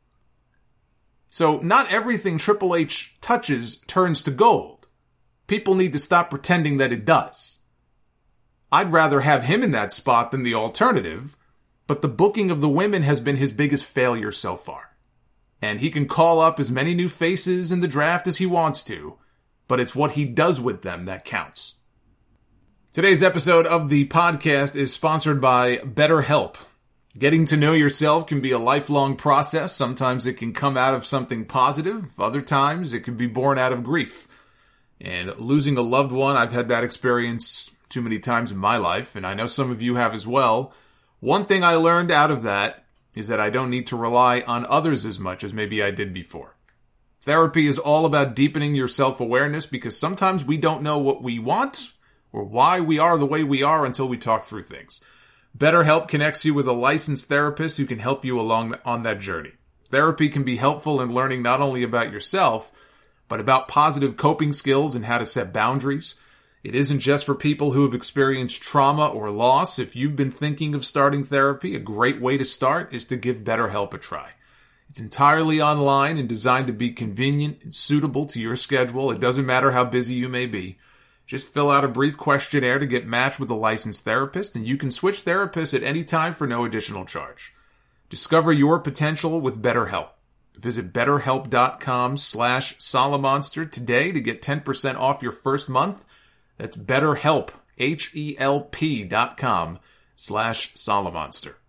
So not everything Triple H touches turns to gold. People need to stop pretending that it does. I'd rather have him in that spot than the alternative, but the booking of the women has been his biggest failure so far. And he can call up as many new faces in the draft as he wants to, but it's what he does with them that counts. Today's episode of the podcast is sponsored by BetterHelp. Getting to know yourself can be a lifelong process. Sometimes it can come out of something positive. Other times it can be born out of grief. And losing a loved one, I've had that experience too many times in my life, and I know some of you have as well. One thing I learned out of that is that I don't need to rely on others as much as maybe I did before. Therapy is all about deepening your self-awareness because sometimes we don't know what we want or why we are the way we are until we talk through things. BetterHelp connects you with a licensed therapist who can help you along on that journey. Therapy can be helpful in learning not only about yourself, but about positive coping skills and how to set boundaries. It isn't just for people who have experienced trauma or loss. If you've been thinking of starting therapy, a great way to start is to give BetterHelp a try. It's entirely online and designed to be convenient and suitable to your schedule. It doesn't matter how busy you may be. Just fill out a brief questionnaire to get matched with a licensed therapist, and you can switch therapists at any time for no additional charge. Discover your potential with BetterHelp. Visit BetterHelp.com/Solomonster today to get 10% off your first month. That's BetterHelp, HELP.com/Solomonster.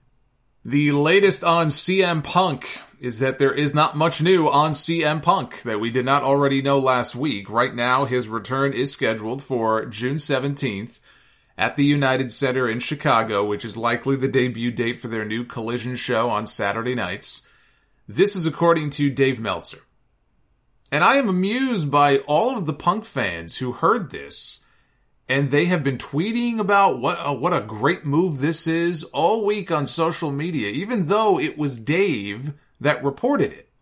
The latest on CM Punk is that there is not much new on CM Punk that we did not already know last week. Right now, his return is scheduled for June 17th at the United Center in Chicago, which is likely the debut date for their new Collision show on Saturday nights. This is according to Dave Meltzer. And I am amused by all of the Punk fans who heard this, and they have been tweeting about what a great move this is all week on social media, even though it was Dave that reported it.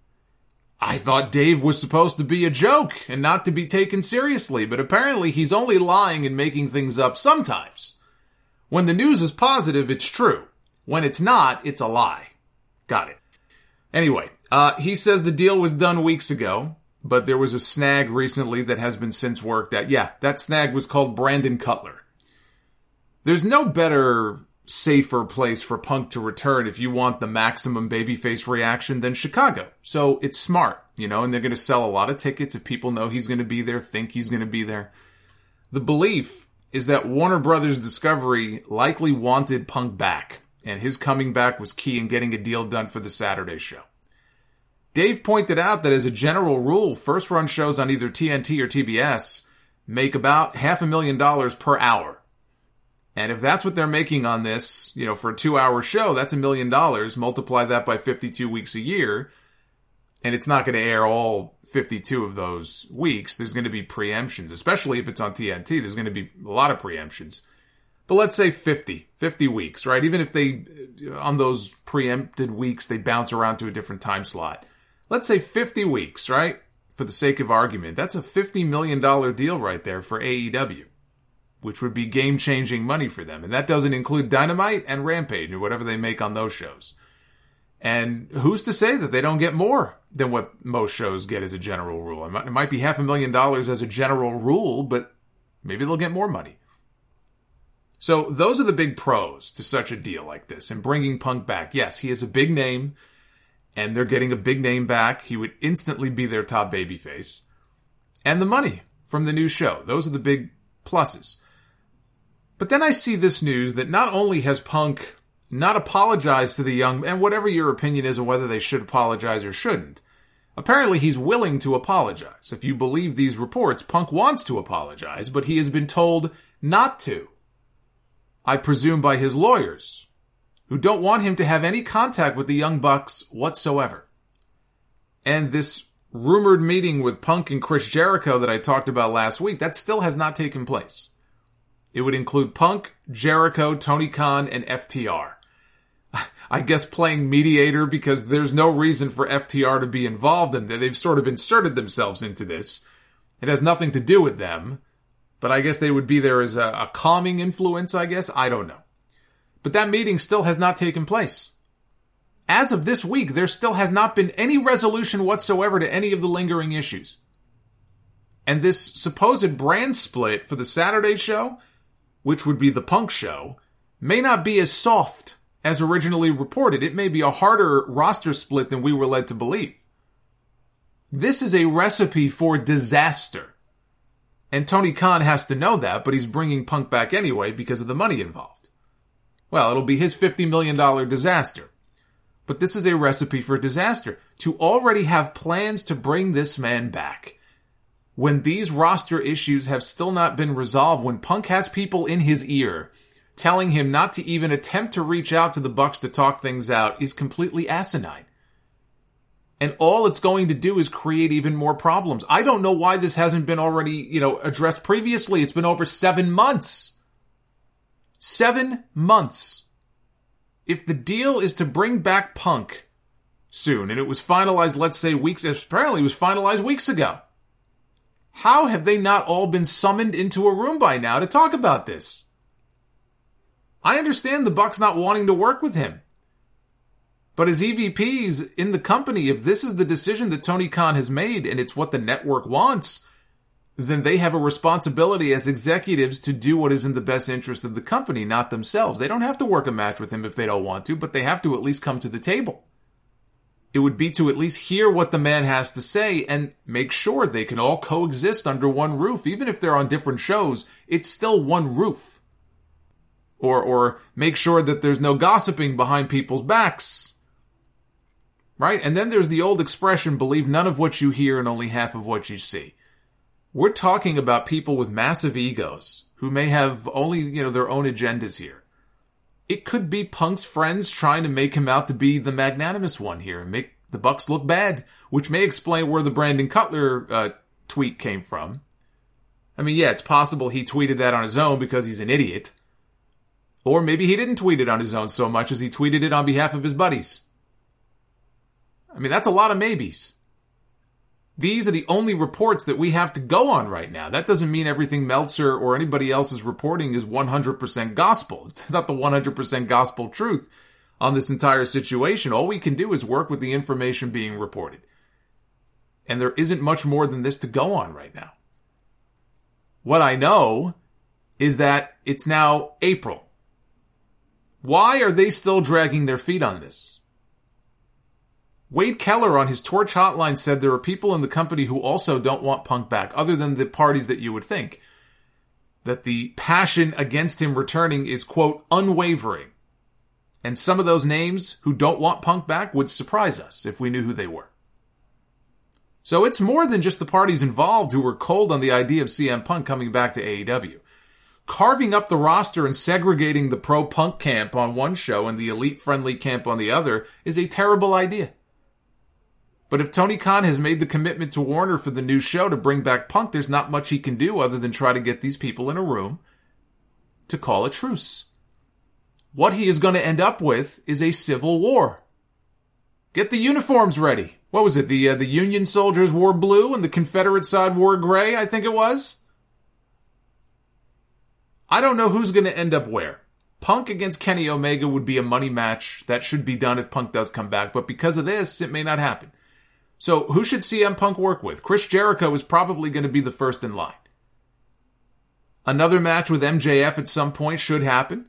I thought Dave was supposed to be a joke and not to be taken seriously, but apparently he's only lying and making things up sometimes. When the news is positive, it's true. When it's not, it's a lie. Got it. Anyway, he says the deal was done weeks ago, but there was a snag recently that has been since worked out. Yeah, that snag was called Brandon Cutler. There's no better, safer place for Punk to return if you want the maximum babyface reaction than Chicago. So it's smart, and they're going to sell a lot of tickets if people know he's going to be there, think he's going to be there. The belief is that Warner Brothers Discovery likely wanted Punk back, and his coming back was key in getting a deal done for the Saturday show. Dave pointed out that as a general rule, first-run shows on either TNT or TBS make about $500,000 per hour. And if that's what they're making on this, for a 2-hour show, that's $1 million. Multiply that by 52 weeks a year, and it's not going to air all 52 of those weeks. There's going to be preemptions, especially if it's on TNT. There's going to be a lot of preemptions. But let's say 50 weeks, right? Even if they, on those preempted weeks, they bounce around to a different time slot. Let's say 50 weeks, right? For the sake of argument, that's a $50 million deal right there for AEW, which would be game-changing money for them. And that doesn't include Dynamite and Rampage or whatever they make on those shows. And who's to say that they don't get more than what most shows get as a general rule? It might be $500,000 as a general rule, but maybe they'll get more money. So those are the big pros to such a deal like this and bringing Punk back. Yes, he is a big name, and they're getting a big name back. He would instantly be their top babyface. And the money from the new show. Those are the big pluses. But then I see this news that not only has Punk not apologized to the Young, and whatever your opinion is on whether they should apologize or shouldn't, apparently he's willing to apologize. If you believe these reports, Punk wants to apologize, but he has been told not to. I presume by his lawyers, who don't want him to have any contact with the Young Bucks whatsoever. And this rumored meeting with Punk and Chris Jericho that I talked about last week, that still has not taken place. It would include Punk, Jericho, Tony Khan, and FTR. I guess playing mediator because there's no reason for FTR to be involved in that. They've sort of inserted themselves into this. It has nothing to do with them. But I guess they would be there as a calming influence, I guess. I don't know. But that meeting still has not taken place. As of this week, there still has not been any resolution whatsoever to any of the lingering issues. And this supposed brand split for the Saturday show, which would be the Punk show, may not be as soft as originally reported. It may be a harder roster split than we were led to believe. This is a recipe for disaster. And Tony Khan has to know that, but he's bringing Punk back anyway because of the money involved. Well, it'll be his $50 million disaster. But this is a recipe for disaster. To already have plans to bring this man back, when these roster issues have still not been resolved, when Punk has people in his ear telling him not to even attempt to reach out to the Bucks to talk things out, is completely asinine. And all it's going to do is create even more problems. I don't know why this hasn't been already, addressed previously. It's been over 7 months. 7 months. If the deal is to bring back Punk soon, and it was finalized, let's say apparently it was finalized weeks ago, how have they not all been summoned into a room by now to talk about this? I understand the Bucks not wanting to work with him. But as EVPs in the company, if this is the decision that Tony Khan has made and it's what the network wants, then they have a responsibility as executives to do what is in the best interest of the company, not themselves. They don't have to work a match with him if they don't want to, but they have to at least come to the table. It would be to at least hear what the man has to say and make sure they can all coexist under one roof. Even if they're on different shows, it's still one roof. Or make sure that there's no gossiping behind people's backs. Right? And then there's the old expression, believe none of what you hear and only half of what you see. We're talking about people with massive egos who may have only, their own agendas here. It could be Punk's friends trying to make him out to be the magnanimous one here and make the Bucks look bad, which may explain where the Brandon Cutler tweet came from. I mean, yeah, it's possible he tweeted that on his own because he's an idiot. Or maybe he didn't tweet it on his own so much as he tweeted it on behalf of his buddies. I mean, that's a lot of maybes. These are the only reports that we have to go on right now. That doesn't mean everything Meltzer or anybody else is reporting is 100% gospel. It's not the 100% gospel truth on this entire situation. All we can do is work with the information being reported. And there isn't much more than this to go on right now. What I know is that it's now April. Why are they still dragging their feet on this? Wade Keller on his Torch hotline said there are people in the company who also don't want Punk back, other than the parties that you would think. That the passion against him returning is, quote, unwavering. And some of those names who don't want Punk back would surprise us if we knew who they were. So it's more than just the parties involved who were cold on the idea of CM Punk coming back to AEW. Carving up the roster and segregating the pro-Punk camp on one show and the elite-friendly camp on the other is a terrible idea. But if Tony Khan has made the commitment to Warner for the new show to bring back Punk, there's not much he can do other than try to get these people in a room to call a truce. What he is going to end up with is a civil war. Get the uniforms ready. What was it? The Union soldiers wore blue and the Confederate side wore gray, I think it was. I don't know who's going to end up where. Punk against Kenny Omega would be a money match. That should be done if Punk does come back. But because of this, it may not happen. So who should CM Punk work with? Chris Jericho is probably going to be the first in line. Another match with MJF at some point should happen.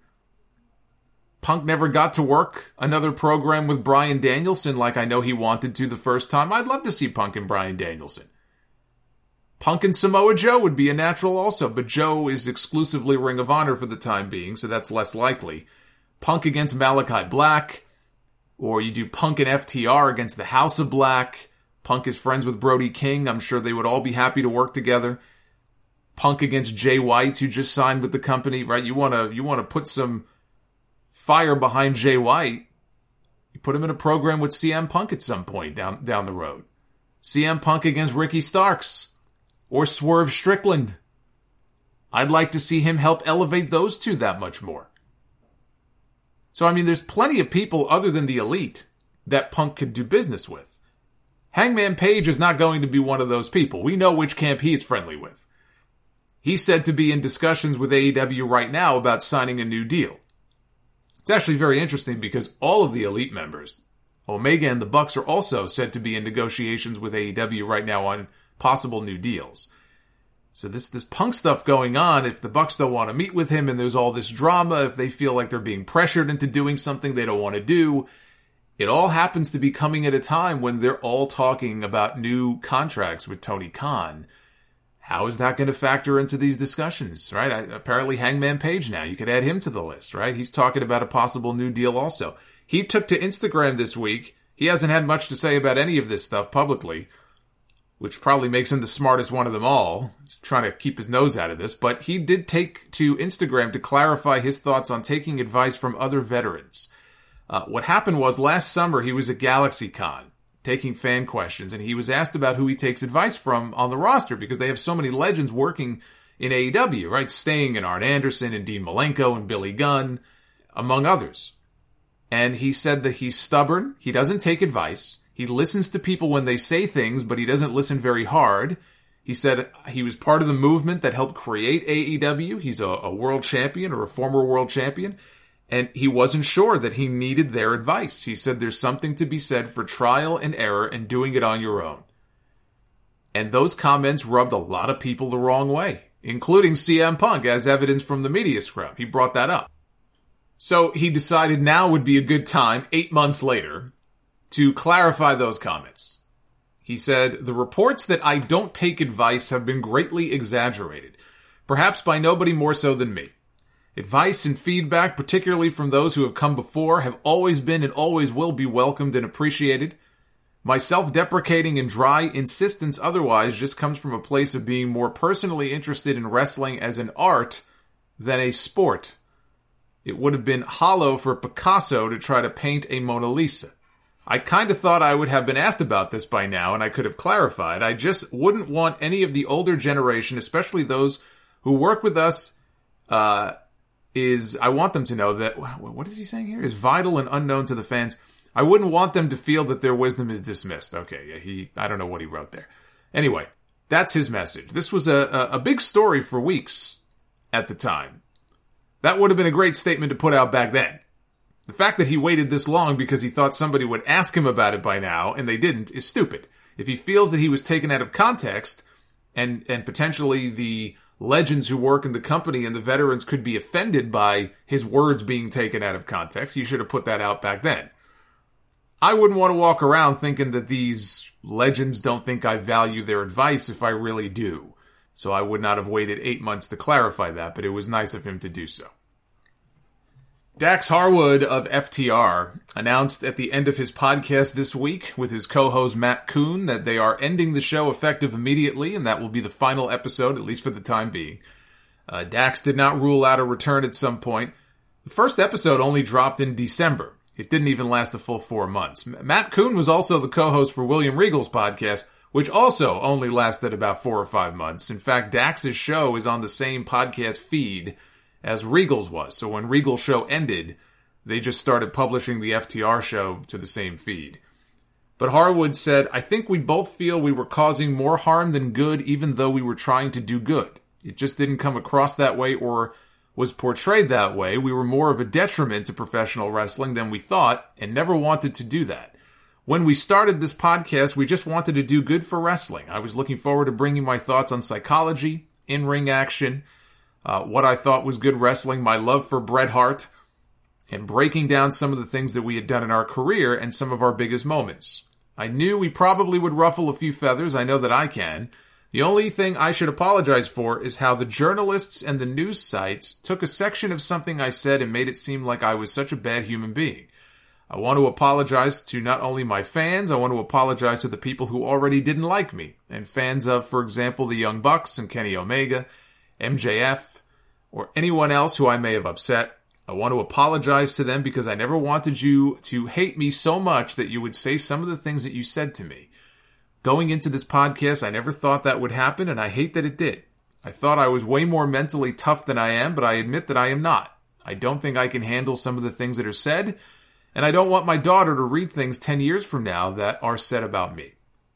Punk never got to work another program with Bryan Danielson like I know he wanted to the first time. I'd love to see Punk and Bryan Danielson. Punk and Samoa Joe would be a natural also, but Joe is exclusively Ring of Honor for the time being, so that's less likely. Punk against Malachi Black, or you do Punk and FTR against the House of Black. Punk is friends with Brody King. I'm sure they would all be happy to work together. Punk against Jay White, who just signed with the company, right? You want to put some fire behind Jay White. You put him in a program with CM Punk at some point down the road. CM Punk against Ricky Starks or Swerve Strickland. I'd like to see him help elevate those two that much more. So, I mean, there's plenty of people other than the Elite that Punk could do business with. Hangman Page is not going to be one of those people. We know which camp he's friendly with. He's said to be in discussions with AEW right now about signing a new deal. It's actually very interesting because all of the Elite members, Omega and the Bucks, are also said to be in negotiations with AEW right now on possible new deals. So this Punk stuff going on, if the Bucks don't want to meet with him and there's all this drama, if they feel like they're being pressured into doing something they don't want to do, it all happens to be coming at a time when they're all talking about new contracts with Tony Khan. How is that going to factor into these discussions, right? Apparently Hangman Page now, you could add him to the list, right? He's talking about a possible new deal also. He took to Instagram this week. He hasn't had much to say about any of this stuff publicly, which probably makes him the smartest one of them all. He's trying to keep his nose out of this, but he did take to Instagram to clarify his thoughts on taking advice from other veterans. What happened was last summer he was at GalaxyCon taking fan questions, and he was asked about who he takes advice from on the roster because they have so many legends working in AEW, right? Sting and Arn Anderson and Dean Malenko and Billy Gunn, among others. And he said that he's stubborn, he doesn't take advice, he listens to people when they say things, but he doesn't listen very hard. He said he was part of the movement that helped create AEW. He's a world champion or a former world champion. And he wasn't sure that he needed their advice. He said there's something to be said for trial and error and doing it on your own. And those comments rubbed a lot of people the wrong way, including CM Punk, as evidence from the media scrum. He brought that up. So he decided now would be a good time, 8 months later, to clarify those comments. He said, "The reports that I don't take advice have been greatly exaggerated, perhaps by nobody more so than me. Advice and feedback, particularly from those who have come before, have always been and always will be welcomed and appreciated. My self-deprecating and dry insistence otherwise just comes from a place of being more personally interested in wrestling as an art than a sport. It would have been hollow for Picasso to try to paint a Mona Lisa. I kind of thought I would have been asked about this by now and I could have clarified. I just wouldn't want any of the older generation, especially those who work with us, I want them to know that, what is he saying here? Is vital and unknown to the fans. I wouldn't want them to feel that their wisdom is dismissed." Okay, yeah, I don't know what he wrote there. Anyway, that's his message. This was a big story for weeks at the time. That would have been a great statement to put out back then. The fact that he waited this long because he thought somebody would ask him about it by now, and they didn't, is stupid. If he feels that he was taken out of context, and potentially the legends who work in the company and the veterans could be offended by his words being taken out of context, he should have put that out back then. I wouldn't want to walk around thinking that these legends don't think I value their advice if I really do. So I would not have waited 8 months to clarify that, but it was nice of him to do so. Dax Harwood of FTR announced at the end of his podcast this week with his co-host Matt Kuhn that they are ending the show effective immediately, and that will be the final episode, at least for the time being. Dax did not rule out a return at some point. The first episode only dropped in December. It didn't even last a full 4 months. Matt Kuhn was also the co-host for William Regal's podcast, which also only lasted about 4 or 5 months. In fact, Dax's show is on the same podcast feed as Regal's was. So when Regal's show ended, they just started publishing the FTR show to the same feed. But Harwood said, "I think we both feel we were causing more harm than good even though we were trying to do good. It just didn't come across that way or was portrayed that way. We were more of a detriment to professional wrestling than we thought and never wanted to do that. When we started this podcast, we just wanted to do good for wrestling. I was looking forward to bringing my thoughts on psychology, in-ring action, what I thought was good wrestling, my love for Bret Hart, and breaking down some of the things that we had done in our career and some of our biggest moments. I knew we probably would ruffle a few feathers. I know that I can. The only thing I should apologize for is how the journalists and the news sites took a section of something I said and made it seem like I was such a bad human being. I want to apologize to not only my fans, I want to apologize to the people who already didn't like me, and fans of, for example, the Young Bucks and Kenny Omega, MJF, or anyone else who I may have upset. I want to apologize to them because I never wanted you to hate me so much that you would say some of the things that you said to me. Going into this podcast, I never thought that would happen, and I hate that it did. I thought I was way more mentally tough than I am, but I admit that I am not. I don't think I can handle some of the things that are said, and I don't want my daughter to read things 10 years from now that are said about me.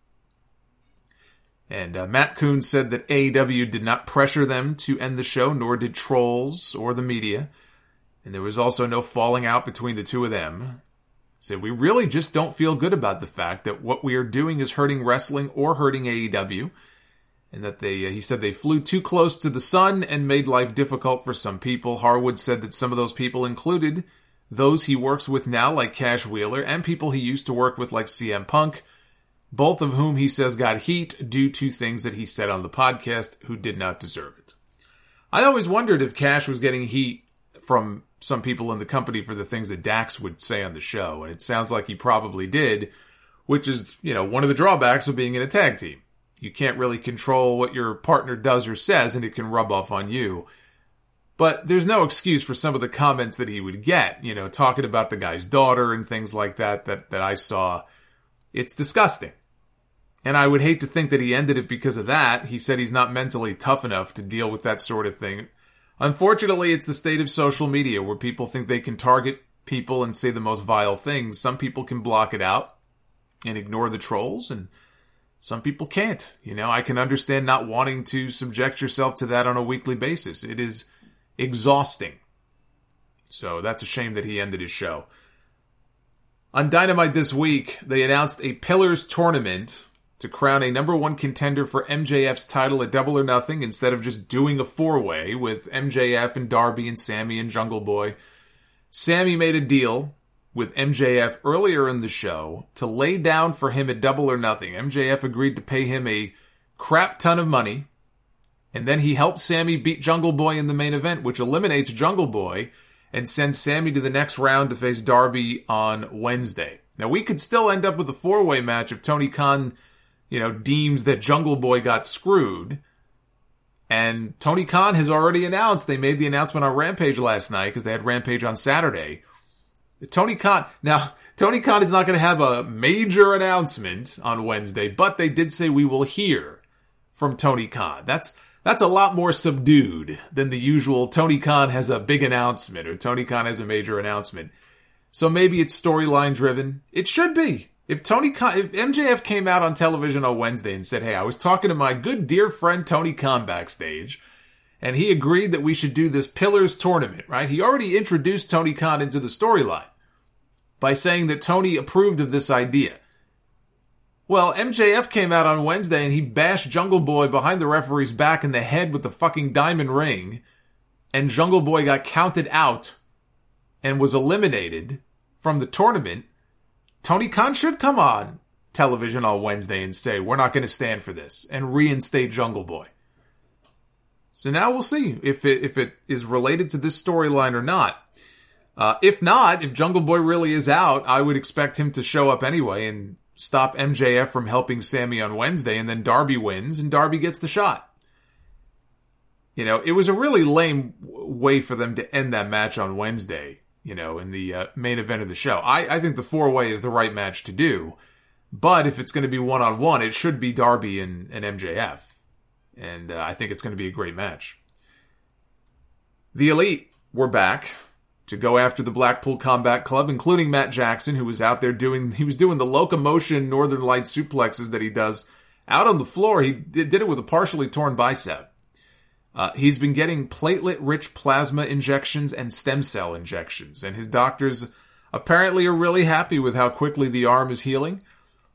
And Matt Coons said that AEW did not pressure them to end the show, nor did trolls or the media. And there was also no falling out between the two of them. Said, we really just don't feel good about the fact that what we are doing is hurting wrestling or hurting AEW. And that he said they flew too close to the sun and made life difficult for some people. Harwood said that some of those people included those he works with now, like Cash Wheeler, and people he used to work with, like CM Punk, both of whom he says got heat due to things that he said on the podcast who did not deserve it. I always wondered if Cash was getting heat from some people in the company for the things that Dax would say on the show, and it sounds like he probably did, which is, one of the drawbacks of being in a tag team. You can't really control what your partner does or says, and it can rub off on you. But there's no excuse for some of the comments that he would get, talking about the guy's daughter and things like that I saw. It's disgusting. And I would hate to think that he ended it because of that. He said he's not mentally tough enough to deal with that sort of thing. Unfortunately, it's the state of social media where people think they can target people and say the most vile things. Some people can block it out and ignore the trolls, and some people can't. I can understand not wanting to subject yourself to that on a weekly basis. It is exhausting. So that's a shame that he ended his show. On Dynamite this week, they announced a Pillars tournament to crown a number one contender for MJF's title at Double or Nothing instead of just doing a four-way with MJF and Darby and Sammy and Jungle Boy. Sammy made a deal with MJF earlier in the show to lay down for him at Double or Nothing. MJF agreed to pay him a crap ton of money, and then he helped Sammy beat Jungle Boy in the main event, which eliminates Jungle Boy and sends Sammy to the next round to face Darby on Wednesday. Now, we could still end up with a four-way match if Tony Khan deems that Jungle Boy got screwed. And Tony Khan has already announced, they made the announcement on Rampage last night because they had Rampage on Saturday. Tony Khan is not going to have a major announcement on Wednesday, but they did say we will hear from Tony Khan. That's a lot more subdued than the usual Tony Khan has a big announcement or Tony Khan has a major announcement. So maybe it's storyline driven. It should be. If MJF came out on television on Wednesday and said, hey, I was talking to my good dear friend Tony Khan backstage, and he agreed that we should do this Pillars tournament, right? He already introduced Tony Khan into the storyline by saying that Tony approved of this idea. Well, MJF came out on Wednesday and he bashed Jungle Boy behind the referee's back in the head with the fucking diamond ring, and Jungle Boy got counted out and was eliminated from the tournament. Tony Khan should come on television on Wednesday and say, we're not going to stand for this, and reinstate Jungle Boy. So now we'll see if it is related to this storyline or not. If not, if Jungle Boy really is out, I would expect him to show up anyway and stop MJF from helping Sammy on Wednesday, and then Darby wins, and Darby gets the shot. It was a really lame way for them to end that match on Wednesday. In the main event of the show. I think the four-way is the right match to do. But if it's going to be one-on-one, it should be Darby and MJF. And I think it's going to be a great match. The Elite were back to go after the Blackpool Combat Club, including Matt Jackson, who was out there doing the locomotion Northern Light suplexes that he does out on the floor. He did it with a partially torn bicep. He's been getting platelet-rich plasma injections and stem cell injections, and his doctors apparently are really happy with how quickly the arm is healing.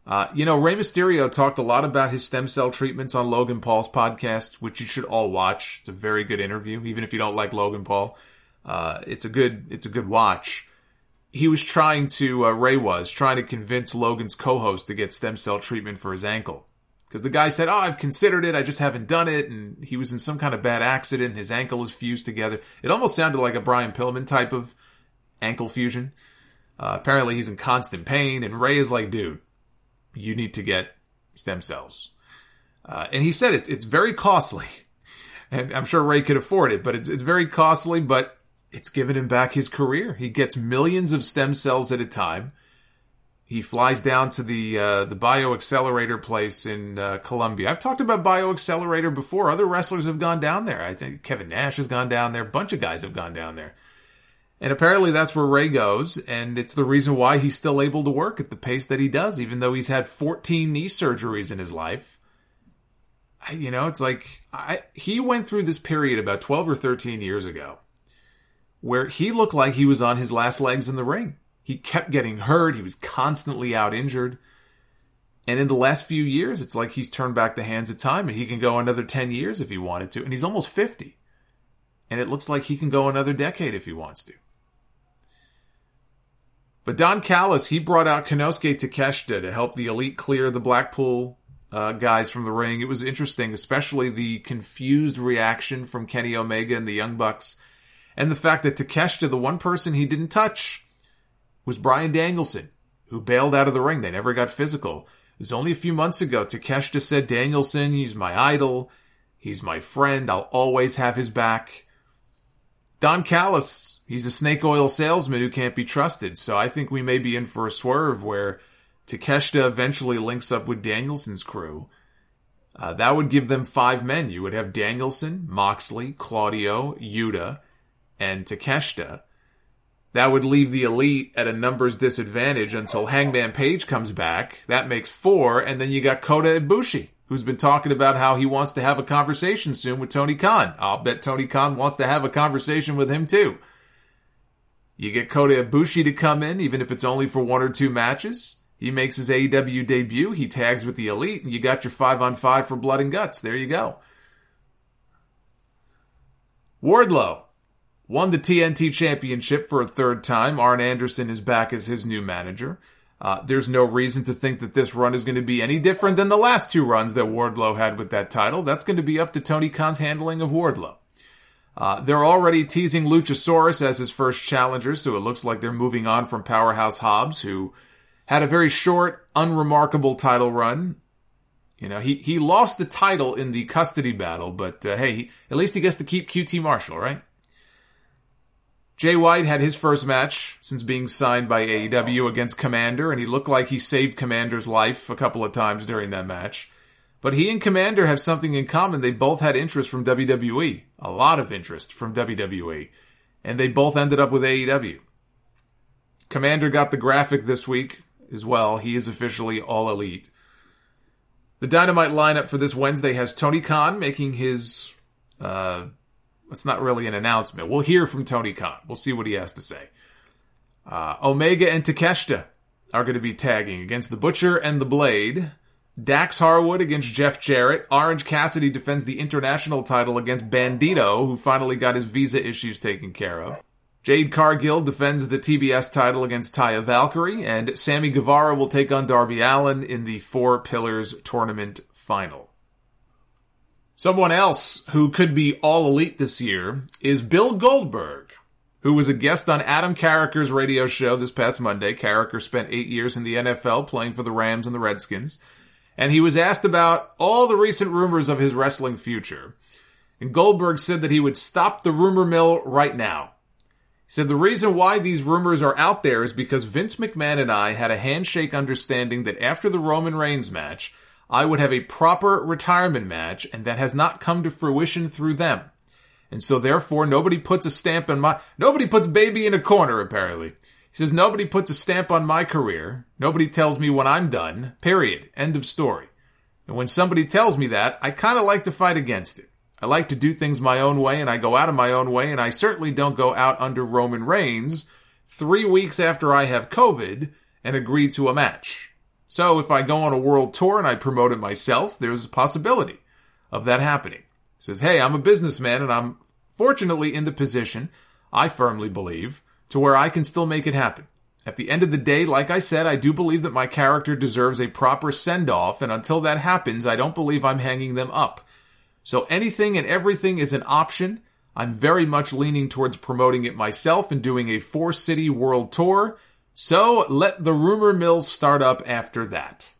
Rey Mysterio talked a lot about his stem cell treatments on Logan Paul's podcast, which you should all watch. It's a very good interview, even if you don't like Logan Paul. It's a good watch. Ray was trying to convince Logan's co-host to get stem cell treatment for his ankle. Because the guy said, I've considered it, I just haven't done it, and he was in some kind of bad accident, his ankle is fused together. It almost sounded like a Brian Pillman type of ankle fusion. Apparently he's in constant pain, and Ray is like, dude, you need to get stem cells. And he said it's very costly. And I'm sure Ray could afford it, but it's very costly, but it's given him back his career. He gets millions of stem cells at a time. He flies down to the BioAccelerator place in Colombia. I've talked about BioAccelerator before. Other wrestlers have gone down there. I think Kevin Nash has gone down there. A bunch of guys have gone down there. And apparently that's where Ray goes, and it's the reason why he's still able to work at the pace that he does, even though he's had 14 knee surgeries in his life. It's like, he went through this period about 12 or 13 years ago, where he looked like he was on his last legs in the ring. He kept getting hurt. He was constantly out injured. And in the last few years, it's like he's turned back the hands of time, and he can go another 10 years if he wanted to. And he's almost 50. And it looks like he can go another decade if he wants to. But Don Callis, he brought out Konosuke Takeshita to help the Elite clear the Blackpool guys from the ring. It was interesting, especially the confused reaction from Kenny Omega and the Young Bucks. And the fact that Takeshita, the one person he didn't touch, was Bryan Danielson, who bailed out of the ring. They never got physical. It was only a few months ago. Takeshita said, Danielson, he's my idol. He's my friend. I'll always have his back. Don Callis, he's a snake oil salesman who can't be trusted. So I think we may be in for a swerve where Takeshita eventually links up with Danielson's crew. That would give them 5 men. You would have Danielson, Moxley, Claudio, Yuta, and Takeshita. That would leave the Elite at a numbers disadvantage until Hangman Page comes back. That makes 4, and then you got Kota Ibushi, who's been talking about how he wants to have a conversation soon with Tony Khan. I'll bet Tony Khan wants to have a conversation with him too. You get Kota Ibushi to come in, even if it's only for 1 or 2 matches. He makes his AEW debut, he tags with the Elite, and you got your 5-on-5 for Blood and Guts. There you go. Wardlow won the TNT Championship for a 3rd time. Arn Anderson is back as his new manager. There's no reason to think that this run is going to be any different than the last 2 runs that Wardlow had with that title. That's going to be up to Tony Khan's handling of Wardlow. They're already teasing Luchasaurus as his first challenger, so it looks like they're moving on from Powerhouse Hobbs, who had a very short, unremarkable title run. He lost the title in the custody battle, but hey, at least he gets to keep QT Marshall, right? Jay White had his first match since being signed by AEW against Commander, and he looked like he saved Commander's life a couple of times during that match. But he and Commander have something in common. They both had interest from WWE. A lot of interest from WWE. And they both ended up with AEW. Commander got the graphic this week as well. He is officially All Elite. The Dynamite lineup for this Wednesday has Tony Khan making his... it's not really an announcement. We'll hear from Tony Khan. We'll see what he has to say. Omega and Takeshita are going to be tagging against the Butcher and the Blade. Dax Harwood against Jeff Jarrett. Orange Cassidy defends the international title against Bandito, who finally got his visa issues taken care of. Jade Cargill defends the TBS title against Taya Valkyrie. And Sammy Guevara will take on Darby Allin in the 4 Pillars tournament final. Someone else who could be All Elite this year is Bill Goldberg, who was a guest on Adam Carricker's radio show this past Monday. Carricker spent 8 years in the NFL playing for the Rams and the Redskins. And he was asked about all the recent rumors of his wrestling future. And Goldberg said that he would stop the rumor mill right now. He said the reason why these rumors are out there is because Vince McMahon and I had a handshake understanding that after the Roman Reigns match, I would have a proper retirement match, and that has not come to fruition through them. And so therefore, nobody puts baby in a corner, apparently. He says, nobody puts a stamp on my career. Nobody tells me when I'm done. Period. End of story. And when somebody tells me that, I kind of like to fight against it. I like to do things my own way, and I go out of my own way, and I certainly don't go out under Roman Reigns 3 weeks after I have COVID and agree to a match. So if I go on a world tour and I promote it myself, there's a possibility of that happening. He says, hey, I'm a businessman and I'm fortunately in the position, I firmly believe, to where I can still make it happen. At the end of the day, like I said, I do believe that my character deserves a proper send-off, and until that happens, I don't believe I'm hanging them up. So anything and everything is an option. I'm very much leaning towards promoting it myself and doing a 4-city world tour. So let the rumor mill start up after that.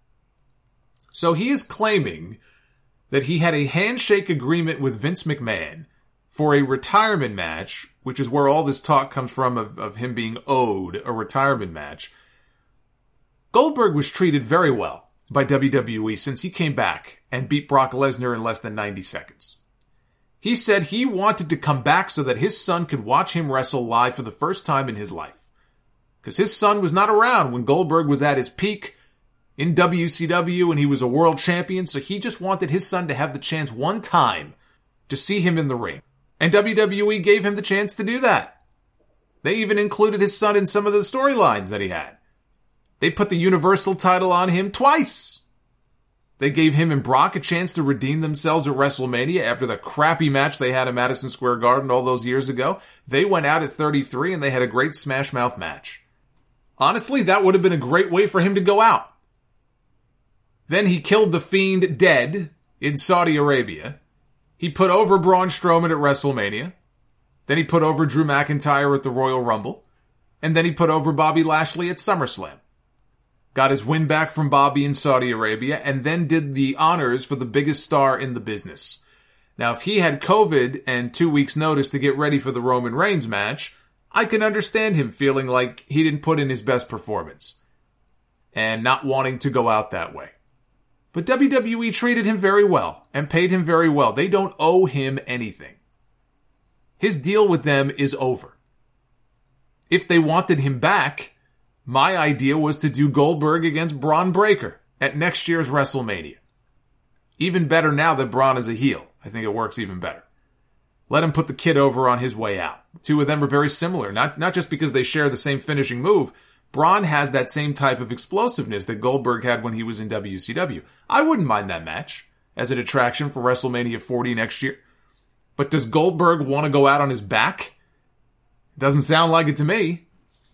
So he is claiming that he had a handshake agreement with Vince McMahon for a retirement match, which is where all this talk comes from of him being owed a retirement match. Goldberg was treated very well by WWE since he came back and beat Brock Lesnar in less than 90 seconds. He said he wanted to come back so that his son could watch him wrestle live for the first time in his life. Because his son was not around when Goldberg was at his peak in WCW and he was a world champion, so he just wanted his son to have the chance one time to see him in the ring. And WWE gave him the chance to do that. They even included his son in some of the storylines that he had. They put the Universal title on him twice. They gave him and Brock a chance to redeem themselves at WrestleMania after the crappy match they had at Madison Square Garden all those years ago. They went out at 33 and they had a great Smash Mouth match. Honestly, that would have been a great way for him to go out. Then he killed The Fiend dead in Saudi Arabia. He put over Braun Strowman at WrestleMania. Then he put over Drew McIntyre at the Royal Rumble. And then he put over Bobby Lashley at SummerSlam. Got his win back from Bobby in Saudi Arabia, and then did the honors for the biggest star in the business. Now, if he had COVID and 2 weeks' notice to get ready for the Roman Reigns match, I can understand him feeling like he didn't put in his best performance and not wanting to go out that way. But WWE treated him very well and paid him very well. They don't owe him anything. His deal with them is over. If they wanted him back, my idea was to do Goldberg against Braun Breaker at next year's WrestleMania. Even better now that Braun is a heel. I think it works even better. Let him put the kid over on his way out. The two of them are very similar, not just because they share the same finishing move. Braun has that same type of explosiveness that Goldberg had when he was in WCW. I wouldn't mind that match as an attraction for WrestleMania 40 next year. But does Goldberg want to go out on his back? Doesn't sound like it to me.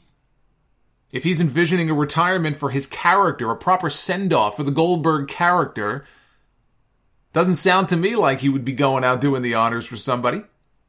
If he's envisioning a retirement for his character, a proper send-off for the Goldberg character, doesn't sound to me like he would be going out doing the honors for somebody.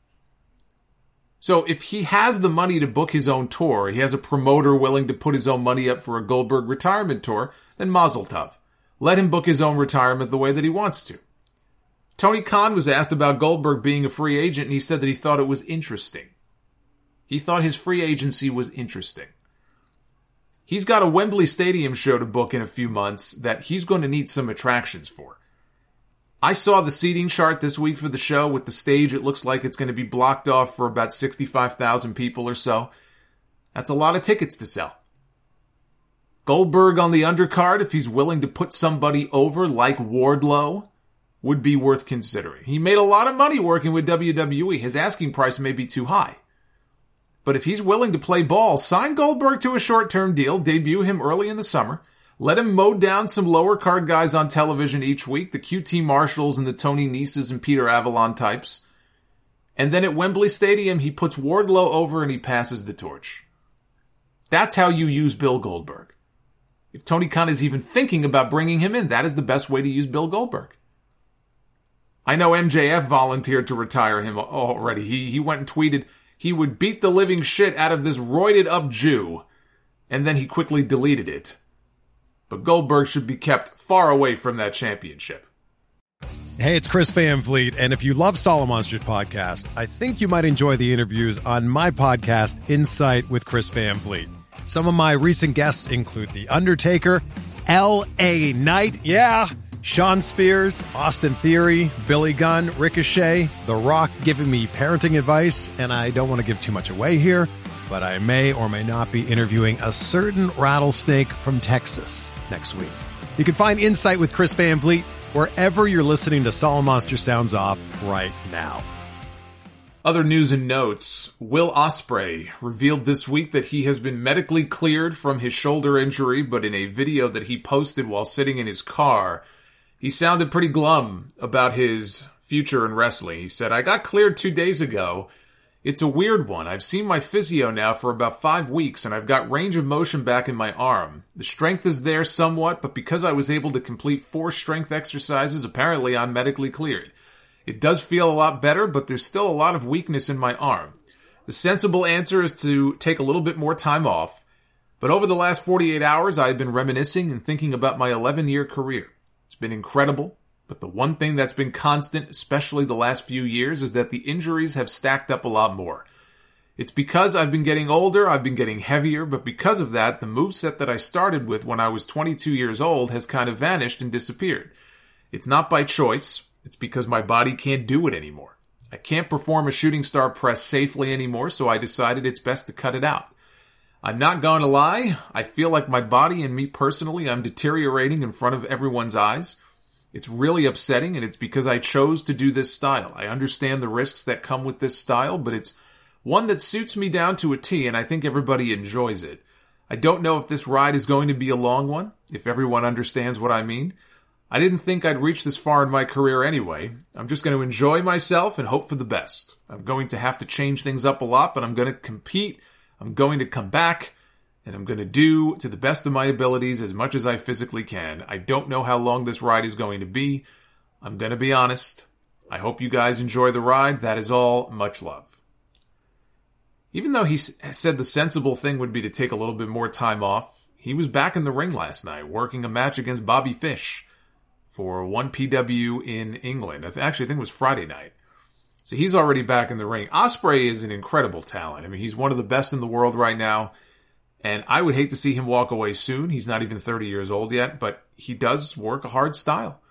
So if he has the money to book his own tour, he has a promoter willing to put his own money up for a Goldberg retirement tour, then mazel tov. Let him book his own retirement the way that he wants to. Tony Khan was asked about Goldberg being a free agent, and he said that he thought it was interesting. He thought his free agency was interesting. He's got a Wembley Stadium show to book in a few months that he's going to need some attractions for. I saw the seating chart this week for the show with the stage. It looks like it's going to be blocked off for about 65,000 people or so. That's a lot of tickets to sell. Goldberg on the undercard, if he's willing to put somebody over like Wardlow, would be worth considering. He made a lot of money working with WWE. His asking price may be too high. But if he's willing to play ball, sign Goldberg to a short-term deal, debut him early in the summer, let him mow down some lower card guys on television each week, the QT Marshalls and the Tony Neses and Peter Avalon types. And then at Wembley Stadium, he puts Wardlow over and he passes the torch. That's how you use Bill Goldberg. If Tony Khan is even thinking about bringing him in, that is the best way to use Bill Goldberg. I know MJF volunteered to retire him already. He went and tweeted he would beat the living shit out of this roided up Jew, and then he quickly deleted it. But Goldberg should be kept far away from that championship. Hey, it's Chris Van Vliet, and if you love Solid Monsters podcast, I think you might enjoy the interviews on my podcast, Insight with Chris Van Vliet. Some of my recent guests include The Undertaker, L.A. Knight, Sean Spears, Austin Theory, Billy Gunn, Ricochet, The Rock giving me parenting advice, and I don't want to give too much away here, but I may or may not be interviewing a certain rattlesnake from Texas next week. You can find Insight with Chris Van Vliet wherever you're listening to Solid Monster Sounds Off right now. Other news and notes. Will Ospreay revealed this week that he has been medically cleared from his shoulder injury, but in a video that he posted while sitting in his car, he sounded pretty glum about his future in wrestling. He said, "I got cleared 2 days ago. It's a weird one. I've seen my physio now for about 5 weeks, and I've got range of motion back in my arm. The strength is there somewhat, but because I was able to complete 4 strength exercises, apparently I'm medically cleared. It does feel a lot better, but there's still a lot of weakness in my arm. The sensible answer is to take a little bit more time off. But over the last 48 hours, I've been reminiscing and thinking about my 11-year career. It's been incredible, but the one thing that's been constant, especially the last few years, is that the injuries have stacked up a lot more. It's because I've been getting older, I've been getting heavier, but because of that, the moveset that I started with when I was 22 years old has kind of vanished and disappeared. It's not by choice. It's because my body can't do it anymore. I can't perform a shooting star press safely anymore, so I decided it's best to cut it out. I'm not going to lie, I feel like my body and me personally, I'm deteriorating in front of everyone's eyes. It's really upsetting, and it's because I chose to do this style. I understand the risks that come with this style, but it's one that suits me down to a T, and I think everybody enjoys it. I don't know if this ride is going to be a long one, if everyone understands what I mean. I didn't think I'd reach this far in my career anyway. I'm just going to enjoy myself and hope for the best. I'm going to have to change things up a lot, but I'm going to compete. I'm going to come back, and I'm going to do to the best of my abilities as much as I physically can. I don't know how long this ride is going to be. I'm going to be honest. I hope you guys enjoy the ride. That is all. Much love." Even though he said the sensible thing would be to take a little bit more time off, he was back in the ring last night working a match against Bobby Fish for 1PW in England. Actually, I think it was Friday night. So he's already back in the ring. Ospreay is an incredible talent. I mean, he's one of the best in the world right now. And I would hate to see him walk away soon. He's not even 30 years old yet, but he does work a hard style.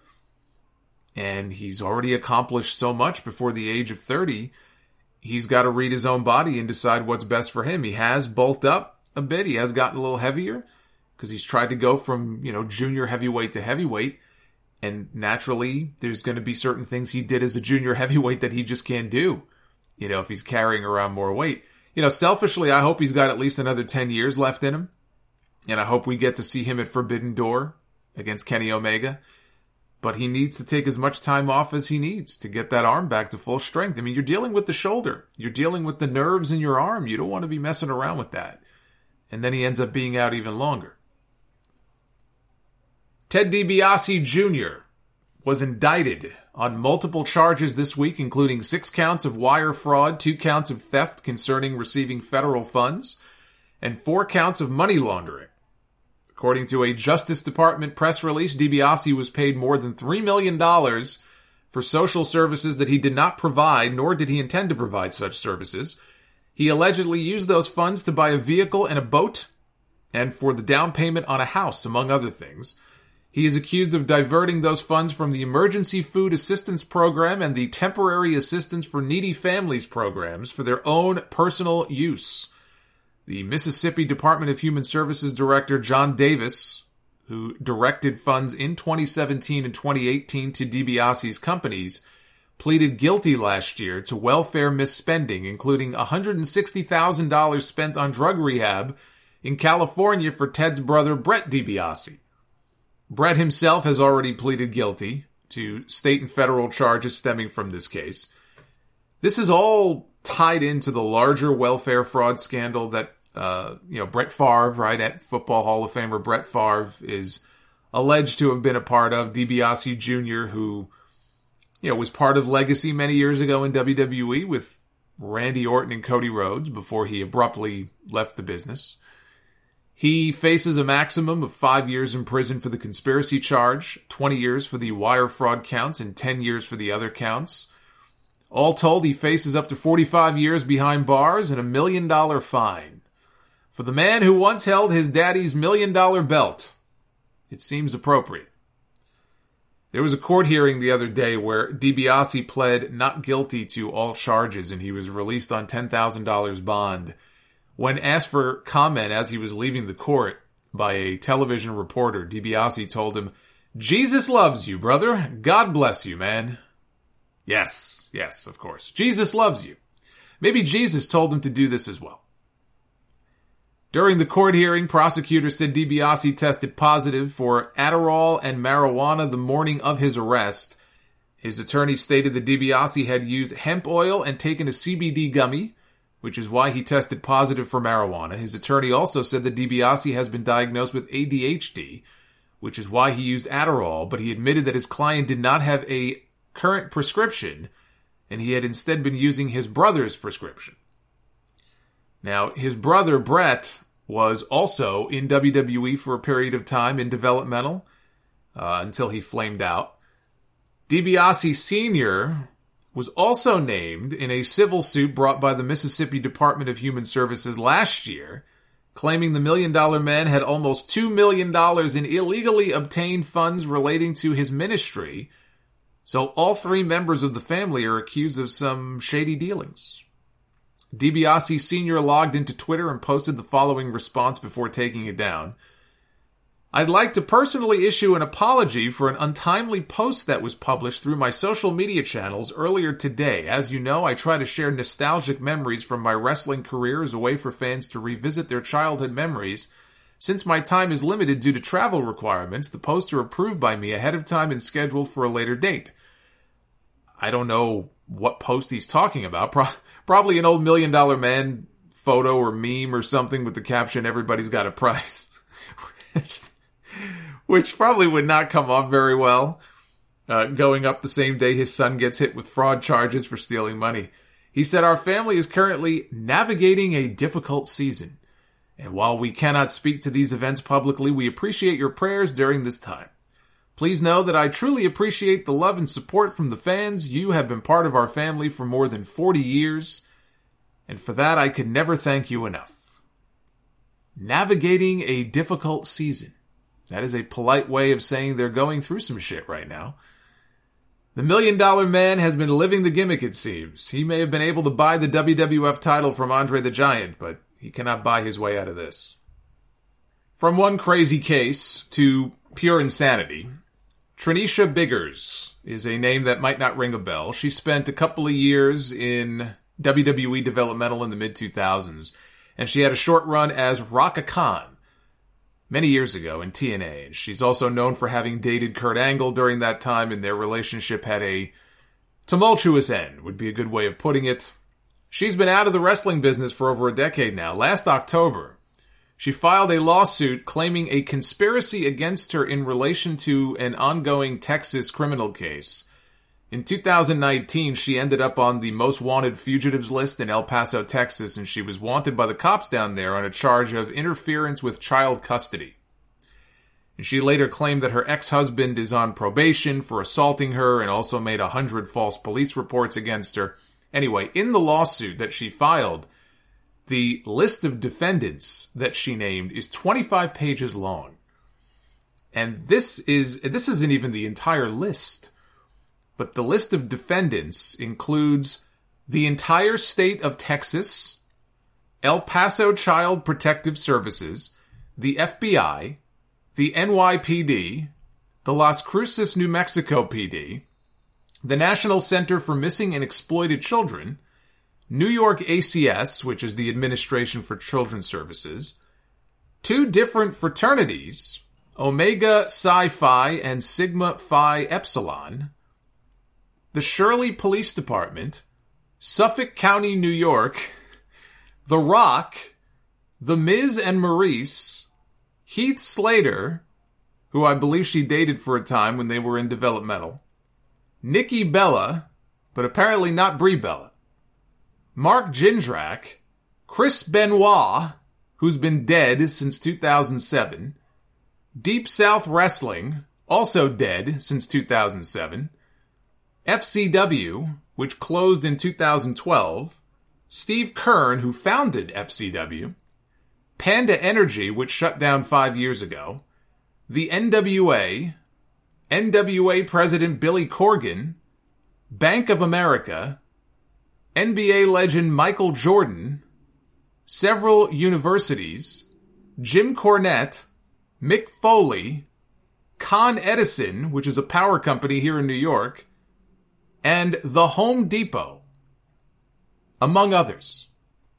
And he's already accomplished so much before the age of 30. He's got to read his own body and decide what's best for him. He has bulked up a bit. He has gotten a little heavier because he's tried to go from, junior heavyweight to heavyweight. And naturally, there's going to be certain things he did as a junior heavyweight that he just can't do, if he's carrying around more weight. Selfishly, I hope he's got at least another 10 years left in him. And I hope we get to see him at Forbidden Door against Kenny Omega. But he needs to take as much time off as he needs to get that arm back to full strength. I mean, you're dealing with the shoulder. You're dealing with the nerves in your arm. You don't want to be messing around with that. And then he ends up being out even longer. Ted DiBiase Jr. was indicted on multiple charges this week, including 6 counts of wire fraud, 2 counts of theft concerning receiving federal funds, and 4 counts of money laundering. According to a Justice Department press release, DiBiase was paid more than $3 million for social services that he did not provide, nor did he intend to provide such services. He allegedly used those funds to buy a vehicle and a boat, and for the down payment on a house, among other things. He is accused of diverting those funds from the Emergency Food Assistance Program and the Temporary Assistance for Needy Families programs for their own personal use. The Mississippi Department of Human Services Director John Davis, who directed funds in 2017 and 2018 to DiBiase's companies, pleaded guilty last year to welfare misspending, including $160,000 spent on drug rehab in California for Ted's brother Brett DiBiase. Brett himself has already pleaded guilty to state and federal charges stemming from this case. This is all tied into the larger welfare fraud scandal that, Brett Favre, right, at Football Hall of Famer Brett Favre is alleged to have been a part of. DiBiase Jr., who, was part of Legacy many years ago in WWE with Randy Orton and Cody Rhodes before he abruptly left the business. He faces a maximum of 5 years in prison for the conspiracy charge, 20 years for the wire fraud counts, and 10 years for the other counts. All told, he faces up to 45 years behind bars and $1 million fine. For the man who once held his daddy's $1 million belt, it seems appropriate. There was a court hearing the other day where DiBiase pled not guilty to all charges and he was released on $10,000 bond. When asked for comment as he was leaving the court by a television reporter, DiBiase told him, "Jesus loves you, brother. God bless you, man." Yes, of course. Jesus loves you. Maybe Jesus told him to do this as well. During the court hearing, prosecutors said DiBiase tested positive for Adderall and marijuana the morning of his arrest. His attorney stated that DiBiase had used hemp oil and taken a CBD gummy, which is why he tested positive for marijuana. His attorney also said that DiBiase has been diagnosed with ADHD, which is why he used Adderall, but he admitted that his client did not have a current prescription, and he had instead been using his brother's prescription. Now, his brother, Brett, was also in WWE for a period of time in developmental, until he flamed out. DiBiase Sr. was also named in a civil suit brought by the Mississippi Department of Human Services last year, claiming the $1 Million Man had almost $2 million in illegally obtained funds relating to his ministry. So all three members of the family are accused of some shady dealings. DiBiase Sr. logged into Twitter and posted the following response before taking it down. I'd like to personally issue an apology for an untimely post that was published through my social media channels earlier today. As you know, I try to share nostalgic memories from my wrestling career as a way for fans to revisit their childhood memories. Since my time is limited due to travel requirements, the posts are approved by me ahead of time and scheduled for a later date. I don't know what post he's talking about. Probably an old $1 Million Man photo or meme or something with the caption, "Everybody's got a price." Which probably would not come off very well, going up the same day his son gets hit with fraud charges for stealing money. He said, "Our family is currently navigating a difficult season. And while we cannot speak to these events publicly, we appreciate your prayers during this time. Please know that I truly appreciate the love and support from the fans. You have been part of our family for more than 40 years, and for that I could never thank you enough." Navigating a difficult season. That is a polite way of saying they're going through some shit right now. The $1 Million Man has been living the gimmick, it seems. He may have been able to buy the WWF title from Andre the Giant, but he cannot buy his way out of this. From one crazy case to pure insanity, Trinisha Biggers is a name that might not ring a bell. She spent a couple of years in WWE developmental in the mid-2000s, and she had a short run as Raka Khan many years ago in TNA. And she's also known for having dated Kurt Angle during that time, and their relationship had a tumultuous end, would be a good way of putting it. She's been out of the wrestling business for over a decade now. Last October, she filed a lawsuit claiming a conspiracy against her in relation to an ongoing Texas criminal case. In 2019, she ended up on the most wanted fugitives list in El Paso, Texas, and she was wanted by the cops down there on a charge of interference with child custody. And she later claimed that her ex-husband is on probation for assaulting her and also made 100 false police reports against her. Anyway, in the lawsuit that she filed, the list of defendants that she named is 25 pages long. And this isn't even the entire list. But the list of defendants includes the entire state of Texas, El Paso Child Protective Services, the FBI, the NYPD, the Las Cruces, New Mexico PD, the National Center for Missing and Exploited Children, New York ACS, which is the Administration for Children's Services, 2 different fraternities, Omega Psi Phi and Sigma Phi Epsilon, the Shirley Police Department, Suffolk County, New York, The Rock, The Miz and Maurice, Heath Slater, who I believe she dated for a time when they were in developmental, Nikki Bella, but apparently not Brie Bella, Mark Jindrak, Chris Benoit, who's been dead since 2007, Deep South Wrestling, also dead since 2007, FCW, which closed in 2012, Steve Kern, who founded FCW, Panda Energy, which shut down 5 years ago, the NWA, NWA President Billy Corgan, Bank of America, NBA legend Michael Jordan, several universities, Jim Cornette, Mick Foley, Con Edison, which is a power company here in New York, and the Home Depot. among others.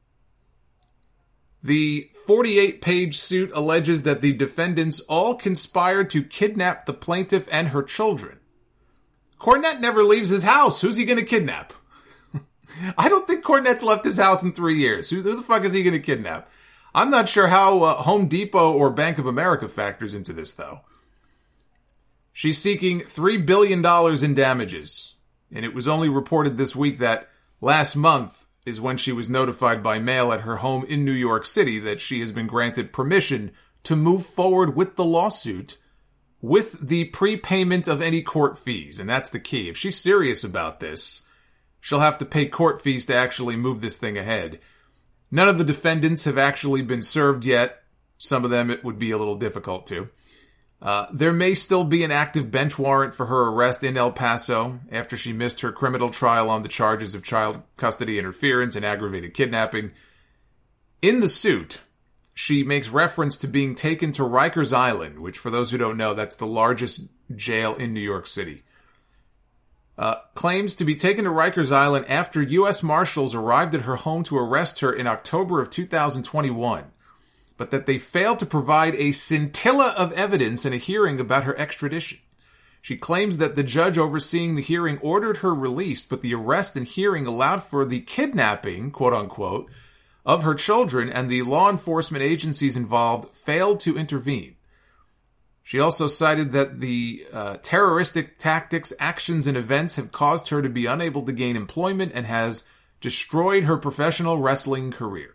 The 48-page suit alleges that the defendants all conspired to kidnap the plaintiff and her children. Cornette never leaves his house. Who's he going to kidnap? I don't think Cornette's left his house in 3 years. Who the fuck is he going to kidnap? I'm not sure how Home Depot or Bank of America factors into this, though. She's seeking $3 billion in damages, and it was only reported this week that last month is when she was notified by mail at her home in New York City that she has been granted permission to move forward with the lawsuit with the prepayment of any court fees, and that's the key. If she's serious about this, she'll have to pay court fees to actually move this thing ahead. None of the defendants have actually been served yet. Some of them it would be a little difficult to. There may still be an active bench warrant for her arrest in El Paso after she missed her criminal trial on the charges of child custody interference and aggravated kidnapping. In the suit, she makes reference to being taken to Rikers Island, which for those who don't know, that's the largest jail in New York City. Claims to be taken to Rikers Island after U.S. Marshals arrived at her home to arrest her in October of 2021, but that they failed to provide a scintilla of evidence in a hearing about her extradition. She claims that the judge overseeing the hearing ordered her released, but the arrest and hearing allowed for the kidnapping, quote-unquote, of her children, and the law enforcement agencies involved failed to intervene. She also cited that the terroristic tactics, actions, and events have caused her to be unable to gain employment and has destroyed her professional wrestling career.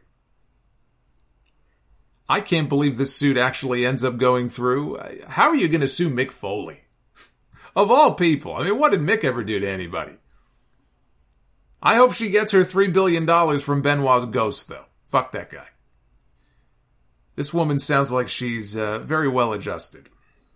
I can't believe this suit actually ends up going through. How are you going to sue Mick Foley? Of all people. I mean, what did Mick ever do to anybody? I hope she gets her $3 billion from Benoit's ghost, though. Fuck that guy. This woman sounds like she's very well adjusted.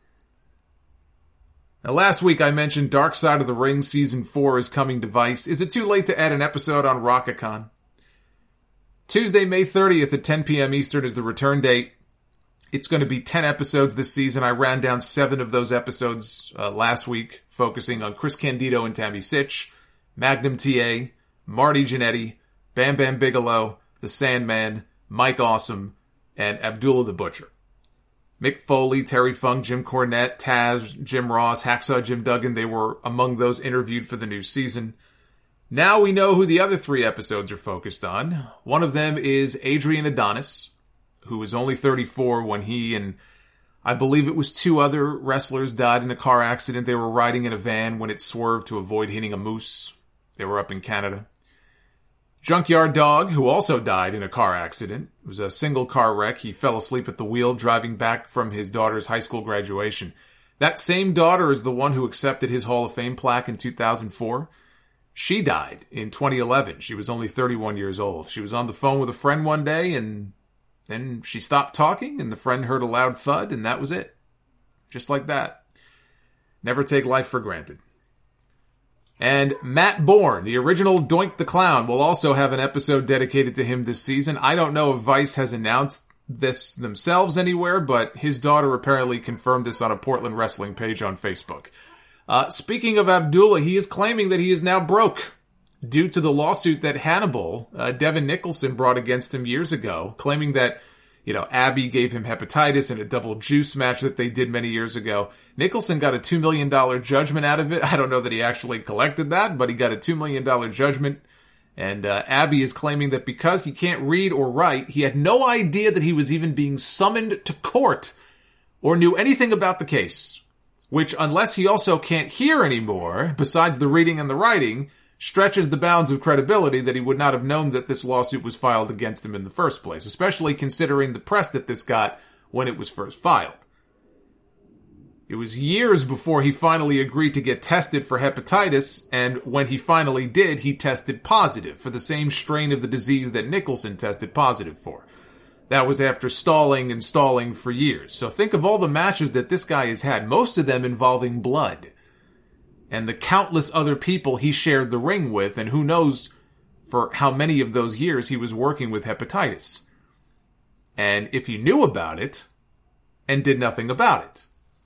Now, last week I mentioned Dark Side of the Ring Season 4 is coming to Vice. Is it too late to add an episode on Rockacon? Tuesday, May 30th at 10 p.m. Eastern is the return date. It's going to be 10 episodes this season. I ran down 7 of those episodes last week, focusing on Chris Candido and Tammy Sitch, Magnum TA, Marty Jannetty, Bam Bam Bigelow, The Sandman, Mike Awesome, and Abdullah the Butcher. Mick Foley, Terry Funk, Jim Cornette, Taz, Jim Ross, Hacksaw Jim Duggan, they were among those interviewed for the new season. Now we know who the other 3 episodes are focused on. One of them is Adrian Adonis, who was only 34 when he and I believe it was 2 other wrestlers died in a car accident. They were riding in a van when it swerved to avoid hitting a moose. They were up in Canada. Junkyard Dog, who also died in a car accident. It was a single car wreck. He fell asleep at the wheel driving back from his daughter's high school graduation. That same daughter is the one who accepted his Hall of Fame plaque in 2004. She died in 2011. She was only 31 years old. She was on the phone with a friend one day, and then she stopped talking, and the friend heard a loud thud, and that was it. Just like that. Never take life for granted. And Matt Bourne, the original Doink the Clown, will also have an episode dedicated to him this season. I don't know if Vice has announced this themselves anywhere, but his daughter apparently confirmed this on a Portland Wrestling page on Facebook. Speaking of Abdullah, he is claiming that he is now broke due to the lawsuit that Hannibal, Devin Nicholson, brought against him years ago, claiming that, Abby gave him hepatitis in a double juice match that they did many years ago. Nicholson got a $2 million judgment out of it. I don't know that he actually collected that, but he got a $2 million judgment. And Abby is claiming that because he can't read or write, he had no idea that he was even being summoned to court or knew anything about the case. Which, unless he also can't hear anymore, besides the reading and the writing, stretches the bounds of credibility that he would not have known that this lawsuit was filed against him in the first place, especially considering the press that this got when it was first filed. It was years before he finally agreed to get tested for hepatitis, and when he finally did, he tested positive for the same strain of the disease that Nicholson tested positive for. That was after stalling and stalling for years. So think of all the matches that this guy has had, most of them involving blood. And the countless other people he shared the ring with, and who knows for how many of those years he was working with hepatitis. And if he knew about it, and did nothing about it.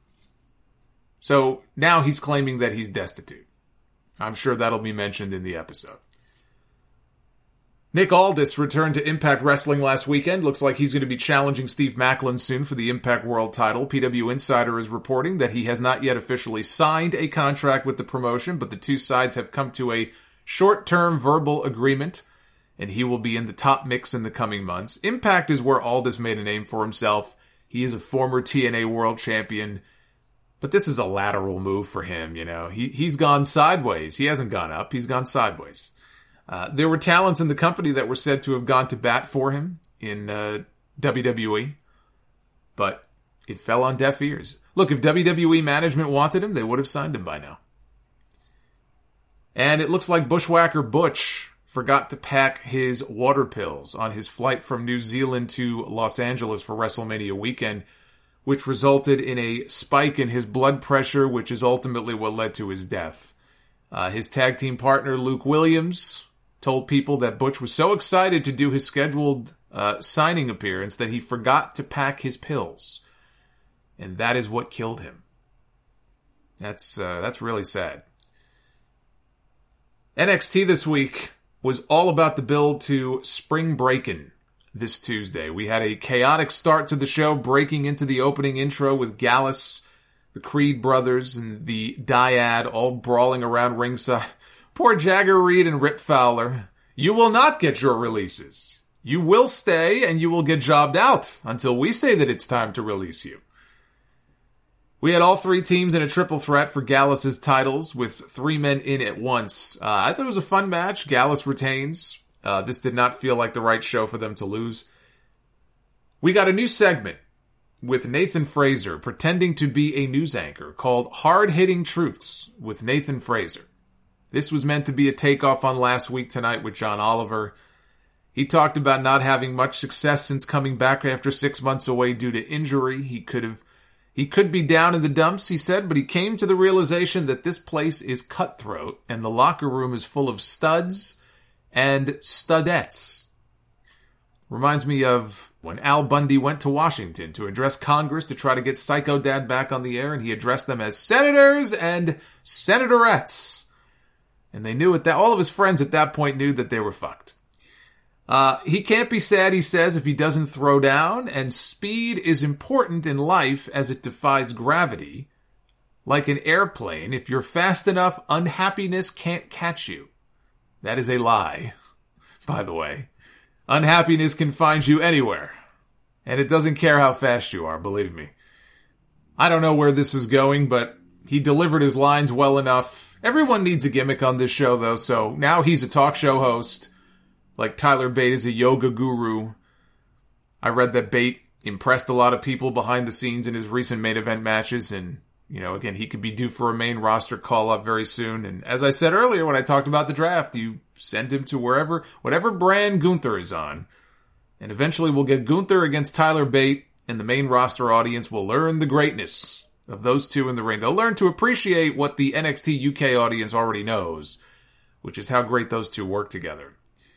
So now he's claiming that he's destitute. I'm sure that'll be mentioned in the episode. Nick Aldis returned to Impact Wrestling last weekend. Looks like he's going to be challenging Steve Maclin soon for the Impact World title. PW Insider is reporting that he has not yet officially signed a contract with the promotion, but the two sides have come to a short-term verbal agreement, and he will be in the top mix in the coming months. Impact is where Aldis made a name for himself. He is a former TNA World Champion, but this is a lateral move for him, you know. He's gone sideways. He hasn't gone up. He's gone sideways. There were talents in the company that were said to have gone to bat for him in WWE, but it fell on deaf ears. Look, if WWE management wanted him, they would have signed him by now. And it looks like Bushwhacker Butch forgot to pack his water pills on his flight from New Zealand to Los Angeles for WrestleMania weekend, which resulted in a spike in his blood pressure, which is ultimately what led to his death. His tag team partner, Luke Williams, told people that Butch was so excited to do his scheduled signing appearance that he forgot to pack his pills. And that is what killed him. That's really sad. NXT this week was all about the build to Spring Breakin' this Tuesday. We had a chaotic start to the show, breaking into the opening intro with Gallus, the Creed brothers, and the Dyad all brawling around ringside. Poor Jagger Reed and Rip Fowler. You will not get your releases. You will stay and you will get jobbed out until we say that it's time to release you. We had all three teams in a triple threat for Gallus' titles with three men in at once. I thought it was a fun match. Gallus retains. This did not feel like the right show for them to lose. We got a new segment with Nathan Fraser pretending to be a news anchor called Hard Hitting Truths with Nathan Fraser. This was meant to be a takeoff on Last Week Tonight with John Oliver. He talked about not having much success since coming back after 6 months away due to injury. He could be down in the dumps, he said, but he came to the realization that this place is cutthroat and the locker room is full of studs and studettes. Reminds me of when Al Bundy went to Washington to address Congress to try to get Psycho Dad back on the air, and he addressed them as senators and senatorettes. And they knew all of his friends at that point knew that they were fucked. He can't be sad, he says, if he doesn't throw down, and speed is important in life as it defies gravity. Like an airplane, if you're fast enough, unhappiness can't catch you. That is a lie, by the way. Unhappiness can find you anywhere. And it doesn't care how fast you are, believe me. I don't know where this is going, but he delivered his lines well enough. Everyone needs a gimmick on this show, though, so now he's a talk show host. Like Tyler Bate is a yoga guru. I read that Bate impressed a lot of people behind the scenes in his recent main event matches, and, you know, again, he could be due for a main roster call-up very soon. And as I said earlier when I talked about the draft, you send him to whatever brand Gunther is on. And eventually we'll get Gunther against Tyler Bate, and the main roster audience will learn the greatness of those two in the ring. They'll learn to appreciate what the NXT UK audience already knows, which is how great those two work together.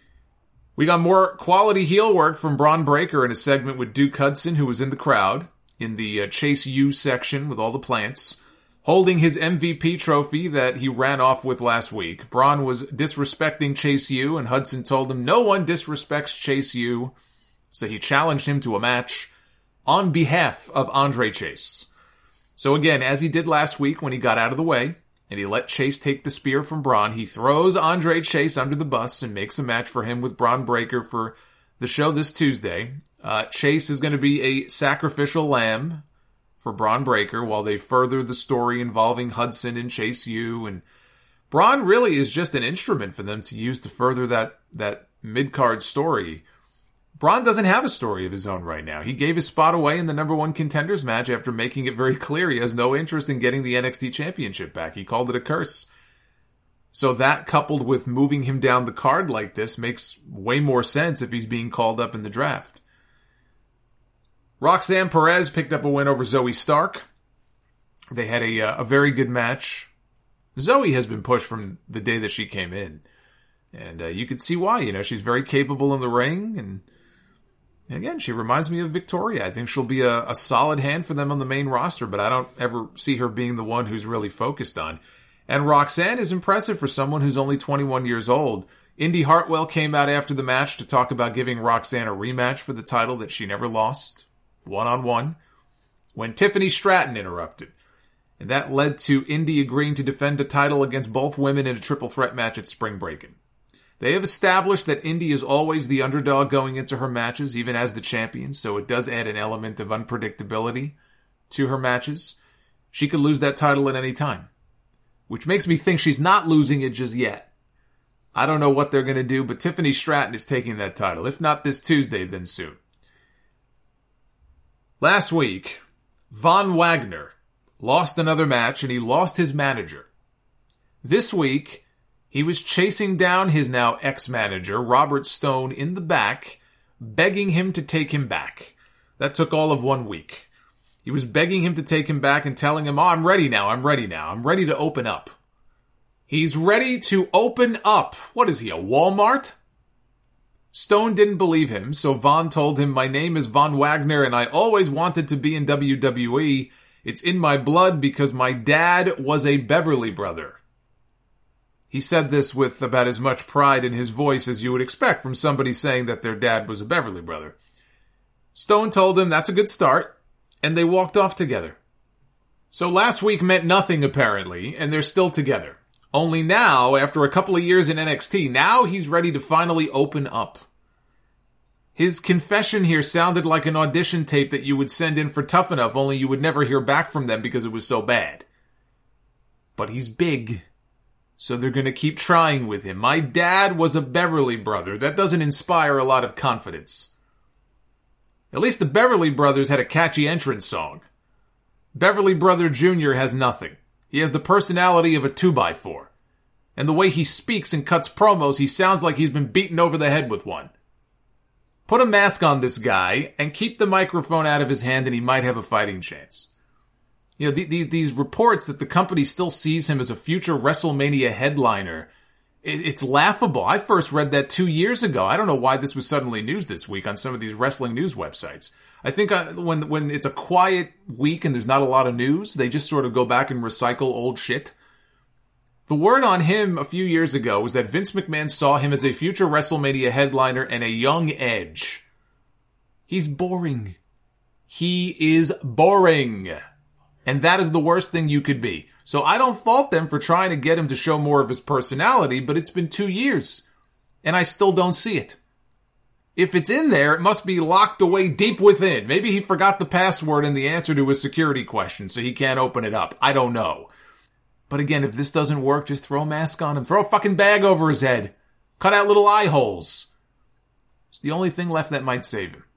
We got more quality heel work from Bron Breakker in a segment with Duke Hudson, who was in the crowd, in the Chase U section with all the plants, holding his MVP trophy that he ran off with last week. Bron was disrespecting Chase U, and Hudson told him no one disrespects Chase U, so he challenged him to a match on behalf of Andre Chase. So again, as he did last week when he got out of the way, and he let Chase take the spear from Bron, he throws Andre Chase under the bus and makes a match for him with Bron Breakker for the show this Tuesday. Chase is going to be a sacrificial lamb for Bron Breakker while they further the story involving Hudson and Chase U. And Bron really is just an instrument for them to use to further that mid-card story. Bron doesn't have a story of his own right now. He gave his spot away in the number one contenders match after making it very clear he has no interest in getting the NXT championship back. He called it a curse. So that, coupled with moving him down the card like this, makes way more sense if he's being called up in the draft. Roxanne Perez picked up a win over Zoe Stark. They had a very good match. Zoe has been pushed from the day that she came in. And you could see why. You know, she's very capable in the ring, and again, she reminds me of Victoria. I think she'll be a solid hand for them on the main roster, but I don't ever see her being the one who's really focused on. And Roxanne is impressive for someone who's only 21 years old. Indy Hartwell came out after the match to talk about giving Roxanne a rematch for the title that she never lost, one-on-one, when Tiffany Stratton interrupted. And that led to Indy agreeing to defend a title against both women in a triple threat match at Spring Breakin'. They have established that Indy is always the underdog going into her matches, even as the champion, so it does add an element of unpredictability to her matches. She could lose that title at any time, which makes me think she's not losing it just yet. I don't know what they're going to do, but Tiffany Stratton is taking that title. If not this Tuesday, then soon. Last week, Von Wagner lost another match, and he lost his manager. This week, he was chasing down his now ex-manager, Robert Stone, in the back, begging him to take him back. That took all of 1 week. He was begging him to take him back and telling him, I'm ready now, I'm ready to open up. He's ready to open up. What is he, a Walmart? Stone didn't believe him, so Von told him, my name is Von Wagner and I always wanted to be in WWE. It's in my blood because my dad was a Beverly brother. He said this with about as much pride in his voice as you would expect from somebody saying that their dad was a Beverly brother. Stone told him that's a good start, and they walked off together. So last week meant nothing apparently, and they're still together. Only now, after a couple of years in NXT, now he's ready to finally open up. His confession here sounded like an audition tape that you would send in for Tough Enough, only you would never hear back from them because it was so bad. But he's big, so they're going to keep trying with him. My dad was a Beverly brother. That doesn't inspire a lot of confidence. At least the Beverly Brothers had a catchy entrance song. Beverly Brother Jr. has nothing. He has the personality of a 2x4. And the way he speaks and cuts promos, he sounds like he's been beaten over the head with one. Put a mask on this guy and keep the microphone out of his hand and he might have a fighting chance. You know, these reports that the company still sees him as a future WrestleMania headliner, it's laughable. I first read that 2 years ago. I don't know why this was suddenly news this week on some of these wrestling news websites. I think when it's a quiet week and there's not a lot of news, they just sort of go back and recycle old shit. The word on him a few years ago was that Vince McMahon saw him as a future WrestleMania headliner and a young Edge. He's boring. He is boring. And that is the worst thing you could be. So I don't fault them for trying to get him to show more of his personality, but it's been 2 years. And I still don't see it. If it's in there, it must be locked away deep within. Maybe he forgot the password and the answer to his security question, so he can't open it up. I don't know. But again, if this doesn't work, just throw a mask on him. Throw a fucking bag over his head. Cut out little eye holes. It's the only thing left that might save him.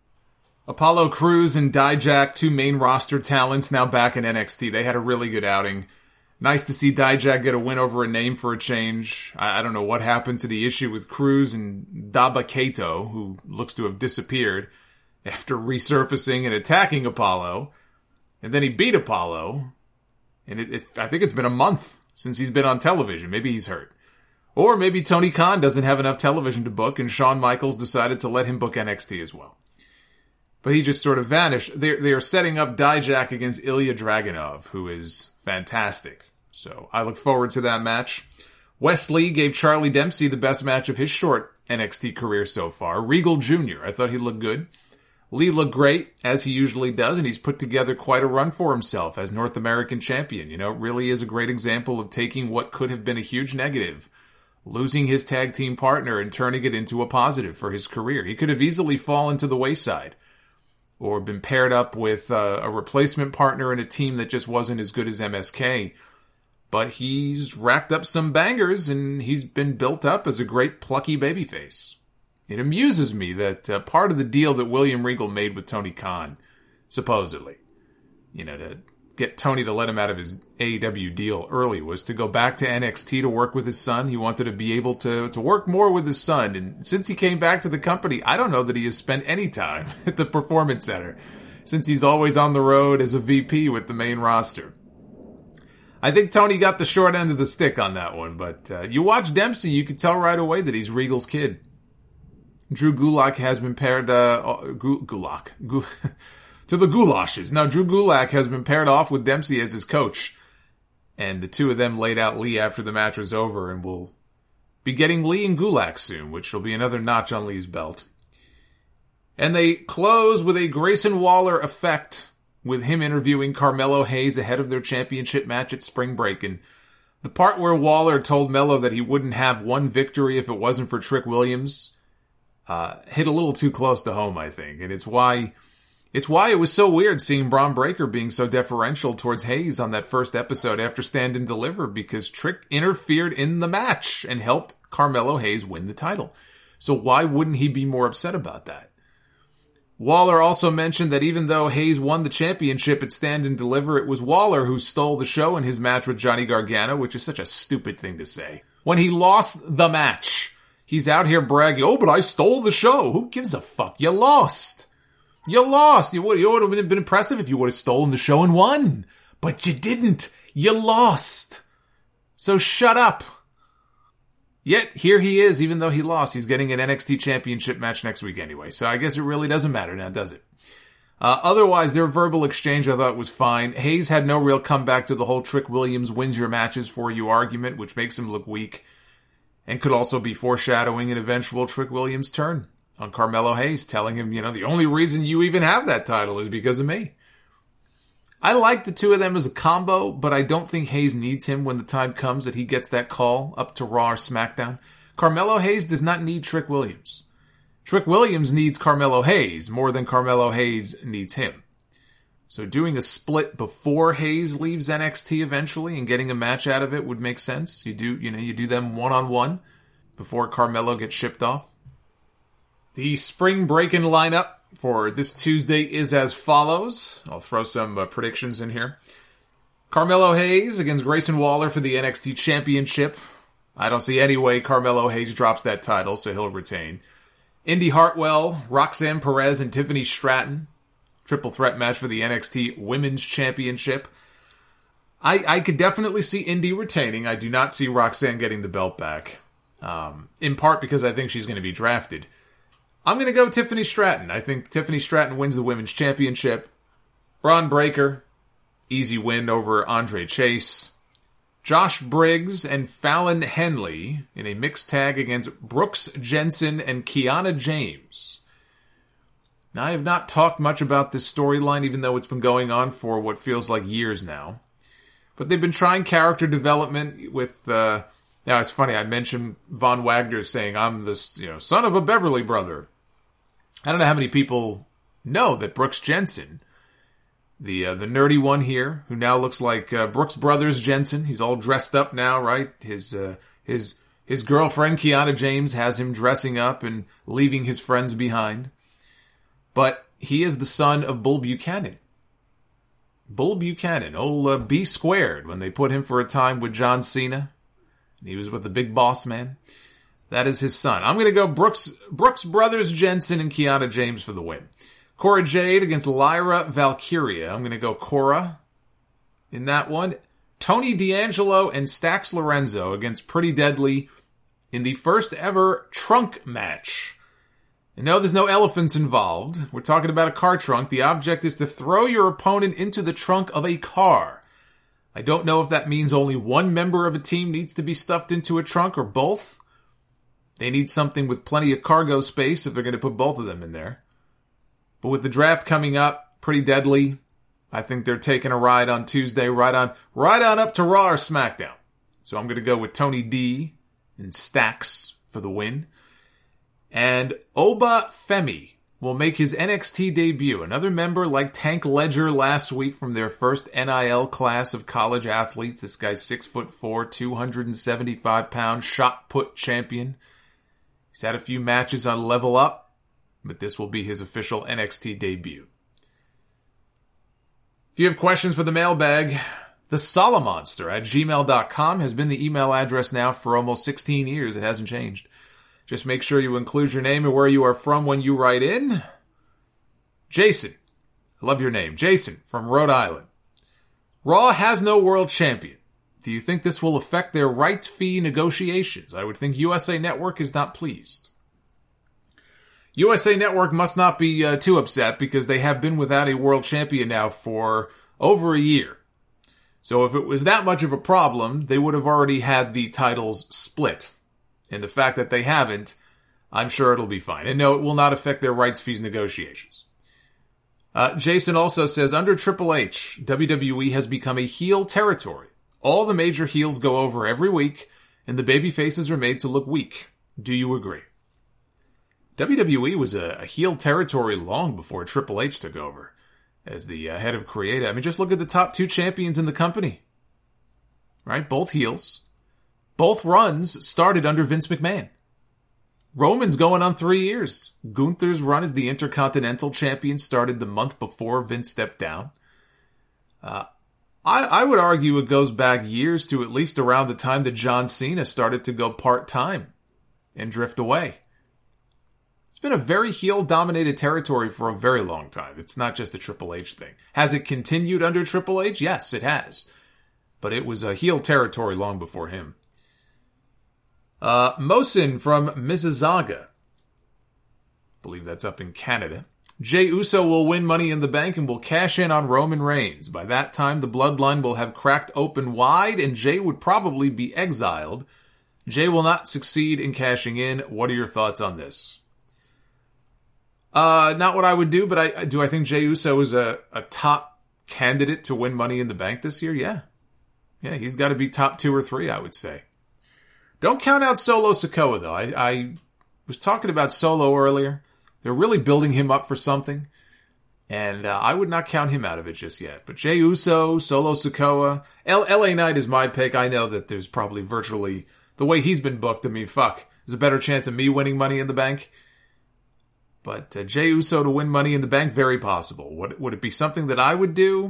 Apollo Crews and Dijak, two main roster talents, now back in NXT. They had a really good outing. Nice to see Dijak get a win over a name for a change. I don't know what happened to the issue with Crews and Daba Kato, who looks to have disappeared after resurfacing and attacking Apollo. And then he beat Apollo. And I think it's been a month since he's been on television. Maybe he's hurt. Or maybe Tony Khan doesn't have enough television to book and Shawn Michaels decided to let him book NXT as well. But he just sort of vanished. They are setting up Dijak against Ilya Dragunov, who is fantastic. So I look forward to that match. Wes Lee gave Charlie Dempsey the best match of his short NXT career so far. Regal Jr., I thought he looked good. Lee looked great, as he usually does, and he's put together quite a run for himself as North American champion. You know, it really is a great example of taking what could have been a huge negative, losing his tag team partner and turning it into a positive for his career. He could have easily fallen to the wayside or been paired up with a replacement partner in a team that just wasn't as good as MSK. But he's racked up some bangers and he's been built up as a great plucky babyface. It amuses me that part of the deal that William Regal made with Tony Khan, supposedly, you know, to get Tony to let him out of his AEW deal early, was to go back to NXT to work with his son. He wanted to be able to work more with his son. And since he came back to the company, I don't know that he has spent any time at the Performance Center, since he's always on the road as a VP with the main roster. I think Tony got the short end of the stick on that one, but you watch Dempsey, you could tell right away that he's Regal's kid. Drew Gulak has been paired, to the Goulashes. Now, Drew Gulak has been paired off with Dempsey as his coach. And the two of them laid out Lee after the match was over and will be getting Lee and Gulak soon, which will be another notch on Lee's belt. And they close with a Grayson Waller effect, with him interviewing Carmelo Hayes ahead of their championship match at Spring Break. And the part where Waller told Melo that he wouldn't have one victory if it wasn't for Trick Williams hit a little too close to home, I think. And it's why it was so weird seeing Bron Breakker being so deferential towards Hayes on that first episode after Stand and Deliver, because Trick interfered in the match and helped Carmelo Hayes win the title. So why wouldn't he be more upset about that? Waller also mentioned that even though Hayes won the championship at Stand and Deliver, it was Waller who stole the show in his match with Johnny Gargano, which is such a stupid thing to say. When he lost the match, he's out here bragging, oh, but I stole the show. Who gives a fuck? You lost. You lost. You would have been impressive if you would have stolen the show and won. But you didn't. You lost. So shut up. Yet, here he is, even though he lost. He's getting an NXT Championship match next week anyway. So I guess it really doesn't matter now, does it? Otherwise, their verbal exchange I thought was fine. Hayes had no real comeback to the whole Trick Williams wins your matches for you argument, which makes him look weak. And could also be foreshadowing an eventual Trick Williams turn on Carmelo Hayes, telling him, the only reason you even have that title is because of me. I like the two of them as a combo, but I don't think Hayes needs him when the time comes that he gets that call up to Raw or SmackDown. Carmelo Hayes does not need Trick Williams. Trick Williams needs Carmelo Hayes more than Carmelo Hayes needs him. So doing a split before Hayes leaves NXT eventually and getting a match out of it would make sense. You do them one-on-one before Carmelo gets shipped off. The Spring Break-In lineup for this Tuesday is as follows. I'll throw some predictions in here. Carmelo Hayes against Grayson Waller for the NXT Championship. I don't see any way Carmelo Hayes drops that title, so he'll retain. Indy Hartwell, Roxanne Perez, and Tiffany Stratton. Triple threat match for the NXT Women's Championship. I could definitely see Indy retaining. I do not see Roxanne getting the belt back. In part because I think she's going to be drafted. I'm going to go Tiffany Stratton. I think Tiffany Stratton wins the Women's Championship. Bron Breakker, easy win over Andre Chase. Josh Briggs and Fallon Henley in a mixed tag against Brooks Jensen and Kiana James. Now, I have not talked much about this storyline, even though it's been going on for what feels like years now. But they've been trying character development with... now, it's funny, I mentioned Von Wagner saying, I'm the son of a Beverly brother. I don't know how many people know that Brooks Jensen, the nerdy one here, who now looks like Brooks Brothers Jensen. He's all dressed up now, right? His girlfriend, Kiana James, has him dressing up and leaving his friends behind. But he is the son of Bull Buchanan. Bull Buchanan, old B Squared, when they put him for a time with John Cena. He was with the Big Boss Man. That is his son. I'm going to go Brooks Brothers Jensen and Kiana James for the win. Cora Jade against Lyra Valkyria. I'm going to go Cora in that one. Tony D'Angelo and Stax Lorenzo against Pretty Deadly in the first ever trunk match. And no, there's no elephants involved. We're talking about a car trunk. The object is to throw your opponent into the trunk of a car. I don't know if that means only one member of a team needs to be stuffed into a trunk or both. They need something with plenty of cargo space if they're going to put both of them in there. But with the draft coming up, Pretty Deadly, I think they're taking a ride on Tuesday, right on up to Raw or SmackDown. So I'm going to go with Tony D and Stax for the win. And Oba Femi will make his NXT debut. Another member like Tank Ledger last week from their first NIL class of college athletes. This guy's 6'4", 275-pound shot put champion. He's had a few matches on Level Up, but this will be his official NXT debut. If you have questions for the mailbag, the Solomonster at gmail.com has been the email address now for almost 16 years. It hasn't changed. Just make sure you include your name and where you are from when you write in. Jason, I love your name. Jason from Rhode Island. Raw has no world champion. Do you think this will affect their rights fee negotiations? I would think USA Network is not pleased. USA Network must not be too upset because they have been without a world champion now for over a year. So if it was that much of a problem, they would have already had the titles split And the fact that they haven't, I'm sure it'll be fine. And no, it will not affect their rights fees negotiations. Jason also says, under Triple H, WWE has become a heel territory. All the major heels go over every week, and the baby faces are made to look weak. Do you agree? WWE was a heel territory long before Triple H took over as the head of creative. I mean, just look at the top two champions in the company. Right? Both heels. Both runs started under Vince McMahon. Roman's going on 3 years. Gunther's run as the Intercontinental Champion started the month before Vince stepped down. I would argue it goes back years to at least around the time that John Cena started to go part-time and drift away. It's been a very heel-dominated territory for a very long time. It's not just a Triple H thing. Has it continued under Triple H? Yes, it has. But it was a heel territory long before him. Mosin from Mississauga. I believe that's up in Canada. Jey Uso will win Money in the Bank and will cash in on Roman Reigns. By that time, the bloodline will have cracked open wide and Jey would probably be exiled. Jey will not succeed in cashing in. What are your thoughts on this? Not what I would do, but I think Jey Uso is a top candidate to win Money in the Bank this year? Yeah. Yeah, he's got to be top 2 or 3, I would say. Don't count out Solo Sikoa, though. I was talking about Solo earlier. They're really building him up for something. And I would not count him out of it just yet. But Jey Uso, Solo Sikoa, LA Knight is my pick. I know that there's probably virtually, the way he's been booked, I mean, fuck. There's a better chance of me winning Money in the Bank. But Jey Uso to win Money in the Bank, very possible. Would it be something that I would do?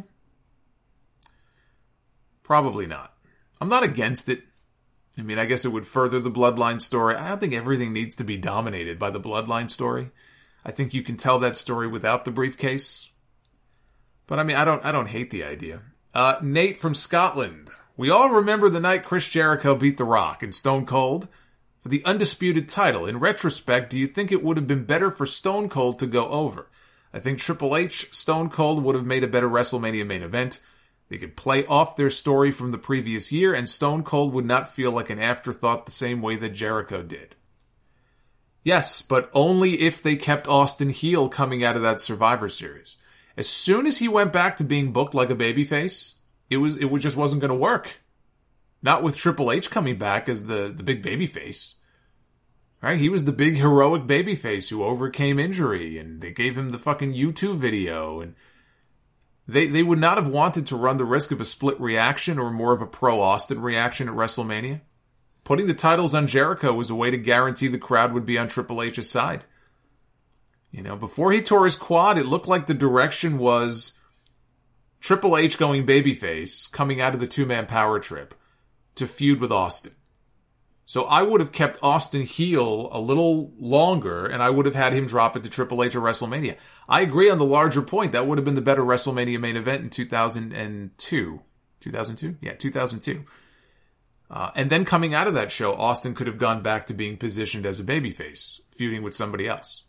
Probably not. I'm not against it. I mean, I guess it would further the Bloodline story. I don't think everything needs to be dominated by the Bloodline story. I think you can tell that story without the briefcase. But I mean, I don't hate the idea. Nate from Scotland. We all remember the night Chris Jericho beat The Rock and Stone Cold for the undisputed title. In retrospect, do you think it would have been better for Stone Cold to go over? I think Triple H, Stone Cold would have made a better WrestleMania main event. They could play off their story from the previous year, and Stone Cold would not feel like an afterthought the same way that Jericho did. Yes, but only if they kept Austin heel coming out of that Survivor Series. As soon as he went back to being booked like a babyface, it just wasn't going to work. Not with Triple H coming back as the big babyface. Right? He was the big heroic babyface who overcame injury, and they gave him the fucking YouTube video, and They would not have wanted to run the risk of a split reaction or more of a pro-Austin reaction at WrestleMania. Putting the titles on Jericho was a way to guarantee the crowd would be on Triple H's side. You know, before he tore his quad, it looked like the direction was Triple H going babyface, coming out of the two-man power trip, to feud with Austin. So I would have kept Austin heel a little longer, and I would have had him drop it to Triple H at WrestleMania. I agree on the larger point. That would have been the better WrestleMania main event in 2002. 2002? Yeah, 2002. And then coming out of that show, Austin could have gone back to being positioned as a babyface, feuding with somebody else.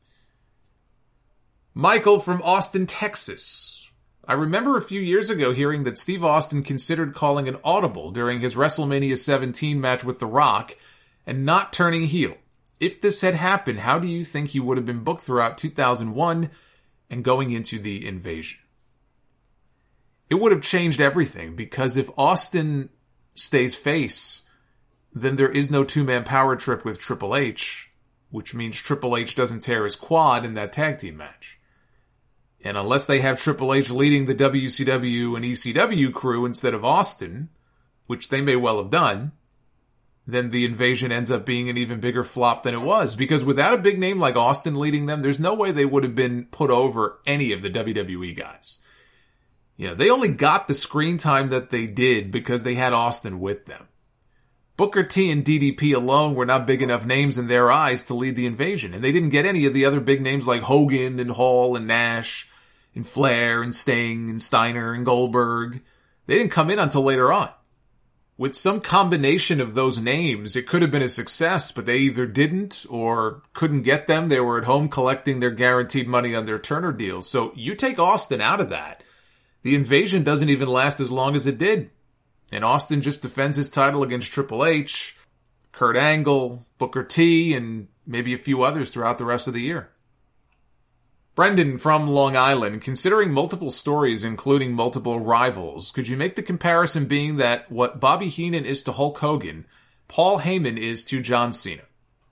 Michael from Austin, Texas. I remember a few years ago hearing that Steve Austin considered calling an audible during his WrestleMania 17 match with The Rock and not turning heel. If this had happened, how do you think he would have been booked throughout 2001 and going into the Invasion? It would have changed everything, because if Austin stays face, then there is no two-man power trip with Triple H, which means Triple H doesn't tear his quad in that tag team match. And unless they have Triple H leading the WCW and ECW crew instead of Austin, which they may well have done, then the Invasion ends up being an even bigger flop than it was. Because without a big name like Austin leading them, there's no way they would have been put over any of the WWE guys. You know, they only got the screen time that they did because they had Austin with them. Booker T and DDP alone were not big enough names in their eyes to lead the Invasion. And they didn't get any of the other big names like Hogan and Hall and Nash and Flair and Sting and Steiner and Goldberg. They didn't come in until later on. With some combination of those names, it could have been a success, but they either didn't or couldn't get them. They were at home collecting their guaranteed money on their Turner deals. So you take Austin out of that, the Invasion doesn't even last as long as it did. And Austin just defends his title against Triple H. Kurt Angle, Booker T, and maybe a few others throughout the rest of the year. Brendan from Long Island, considering multiple stories including multiple rivals, could you make the comparison being that what Bobby Heenan is to Hulk Hogan, Paul Heyman is to John Cena?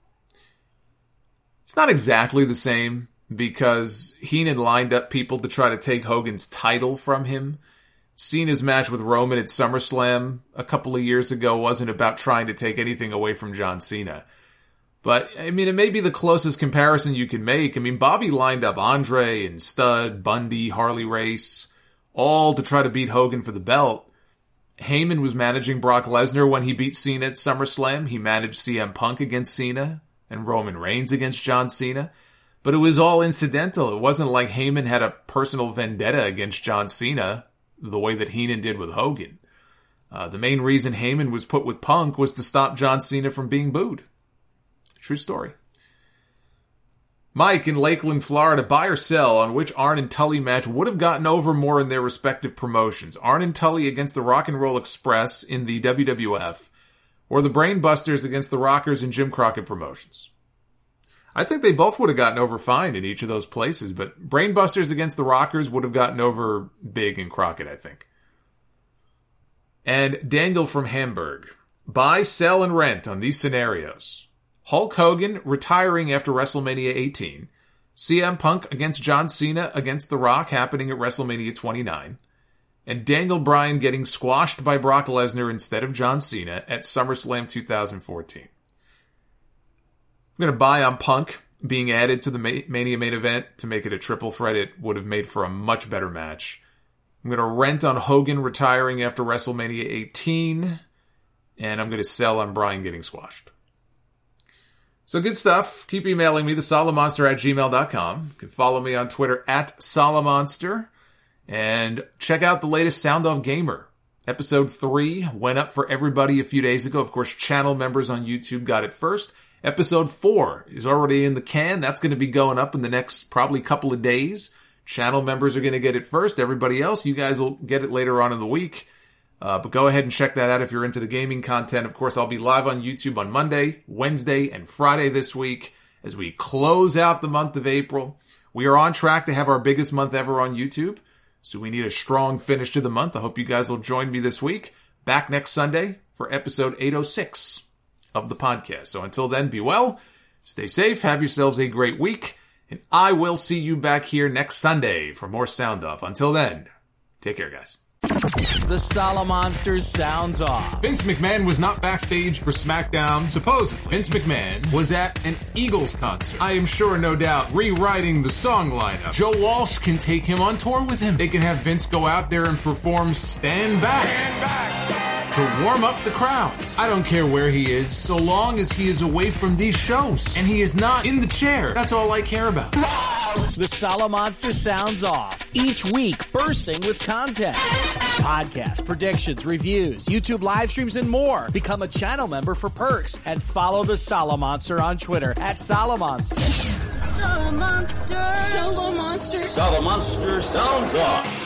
It's not exactly the same because Heenan lined up people to try to take Hogan's title from him. Cena's match with Roman at SummerSlam a couple of years ago wasn't about trying to take anything away from John Cena. But, I mean, it may be the closest comparison you can make. I mean, Bobby lined up Andre and Stud, Bundy, Harley Race, all to try to beat Hogan for the belt. Heyman was managing Brock Lesnar when he beat Cena at SummerSlam. He managed CM Punk against Cena and Roman Reigns against John Cena. But it was all incidental. It wasn't like Heyman had a personal vendetta against John Cena the way that Heenan did with Hogan. The main reason Heyman was put with Punk was to stop John Cena from being booed. True story. Mike in Lakeland, Florida, buy or sell on which Arn and Tully match would have gotten over more in their respective promotions. Arn and Tully against the Rock and Roll Express in the WWF, or the Brain Busters against the Rockers and Jim Crockett Promotions. I think they both would have gotten over fine in each of those places, but Brain Busters against the Rockers would have gotten over big in Crockett, I think. And Daniel from Hamburg, buy, sell, and rent on these scenarios. Hulk Hogan retiring after WrestleMania 18. CM Punk against John Cena against The Rock happening at WrestleMania 29. And Daniel Bryan getting squashed by Brock Lesnar instead of John Cena at SummerSlam 2014. I'm going to buy on Punk being added to the Mania main event to make it a triple threat. It would have made for a much better match. I'm going to rent on Hogan retiring after WrestleMania 18. And I'm going to sell on Bryan getting squashed. So good stuff. Keep emailing me, thesolomonster@gmail.com. You can follow me on Twitter @Solomonster. And check out the latest Sound Off Gamer. Episode 3 went up for everybody a few days ago. Of course, channel members on YouTube got it first. Episode 4 is already in the can. That's going to be going up in the next probably couple of days. Channel members are going to get it first. Everybody else, you guys will get it later on in the week. But go ahead and check that out if you're into the gaming content. Of course, I'll be live on YouTube on Monday, Wednesday, and Friday this week as we close out the month of April. We are on track to have our biggest month ever on YouTube, so we need a strong finish to the month. I hope you guys will join me this week. Back next Sunday for episode 806 of the podcast. So until then, be well, stay safe, have yourselves a great week, and I will see you back here next Sunday for more Sound Off. Until then, take care, guys. The Solomonsters sounds off. Vince McMahon was not backstage for SmackDown. Supposedly, Vince McMahon was at an Eagles concert. I am sure, no doubt, rewriting the song lineup. Joe Walsh can take him on tour with him. They can have Vince go out there and perform Stand Back to warm up the crowds. I don't care where he is, so long as he is away from these shows. And he is not in the chair. That's all I care about. The Solomonster sounds off. Each week, bursting with content. Podcasts, predictions, reviews, YouTube live streams, and more. Become a channel member for perks and follow the Solomonster on Twitter @Solomonster. Solomonster. Solomonster sounds off.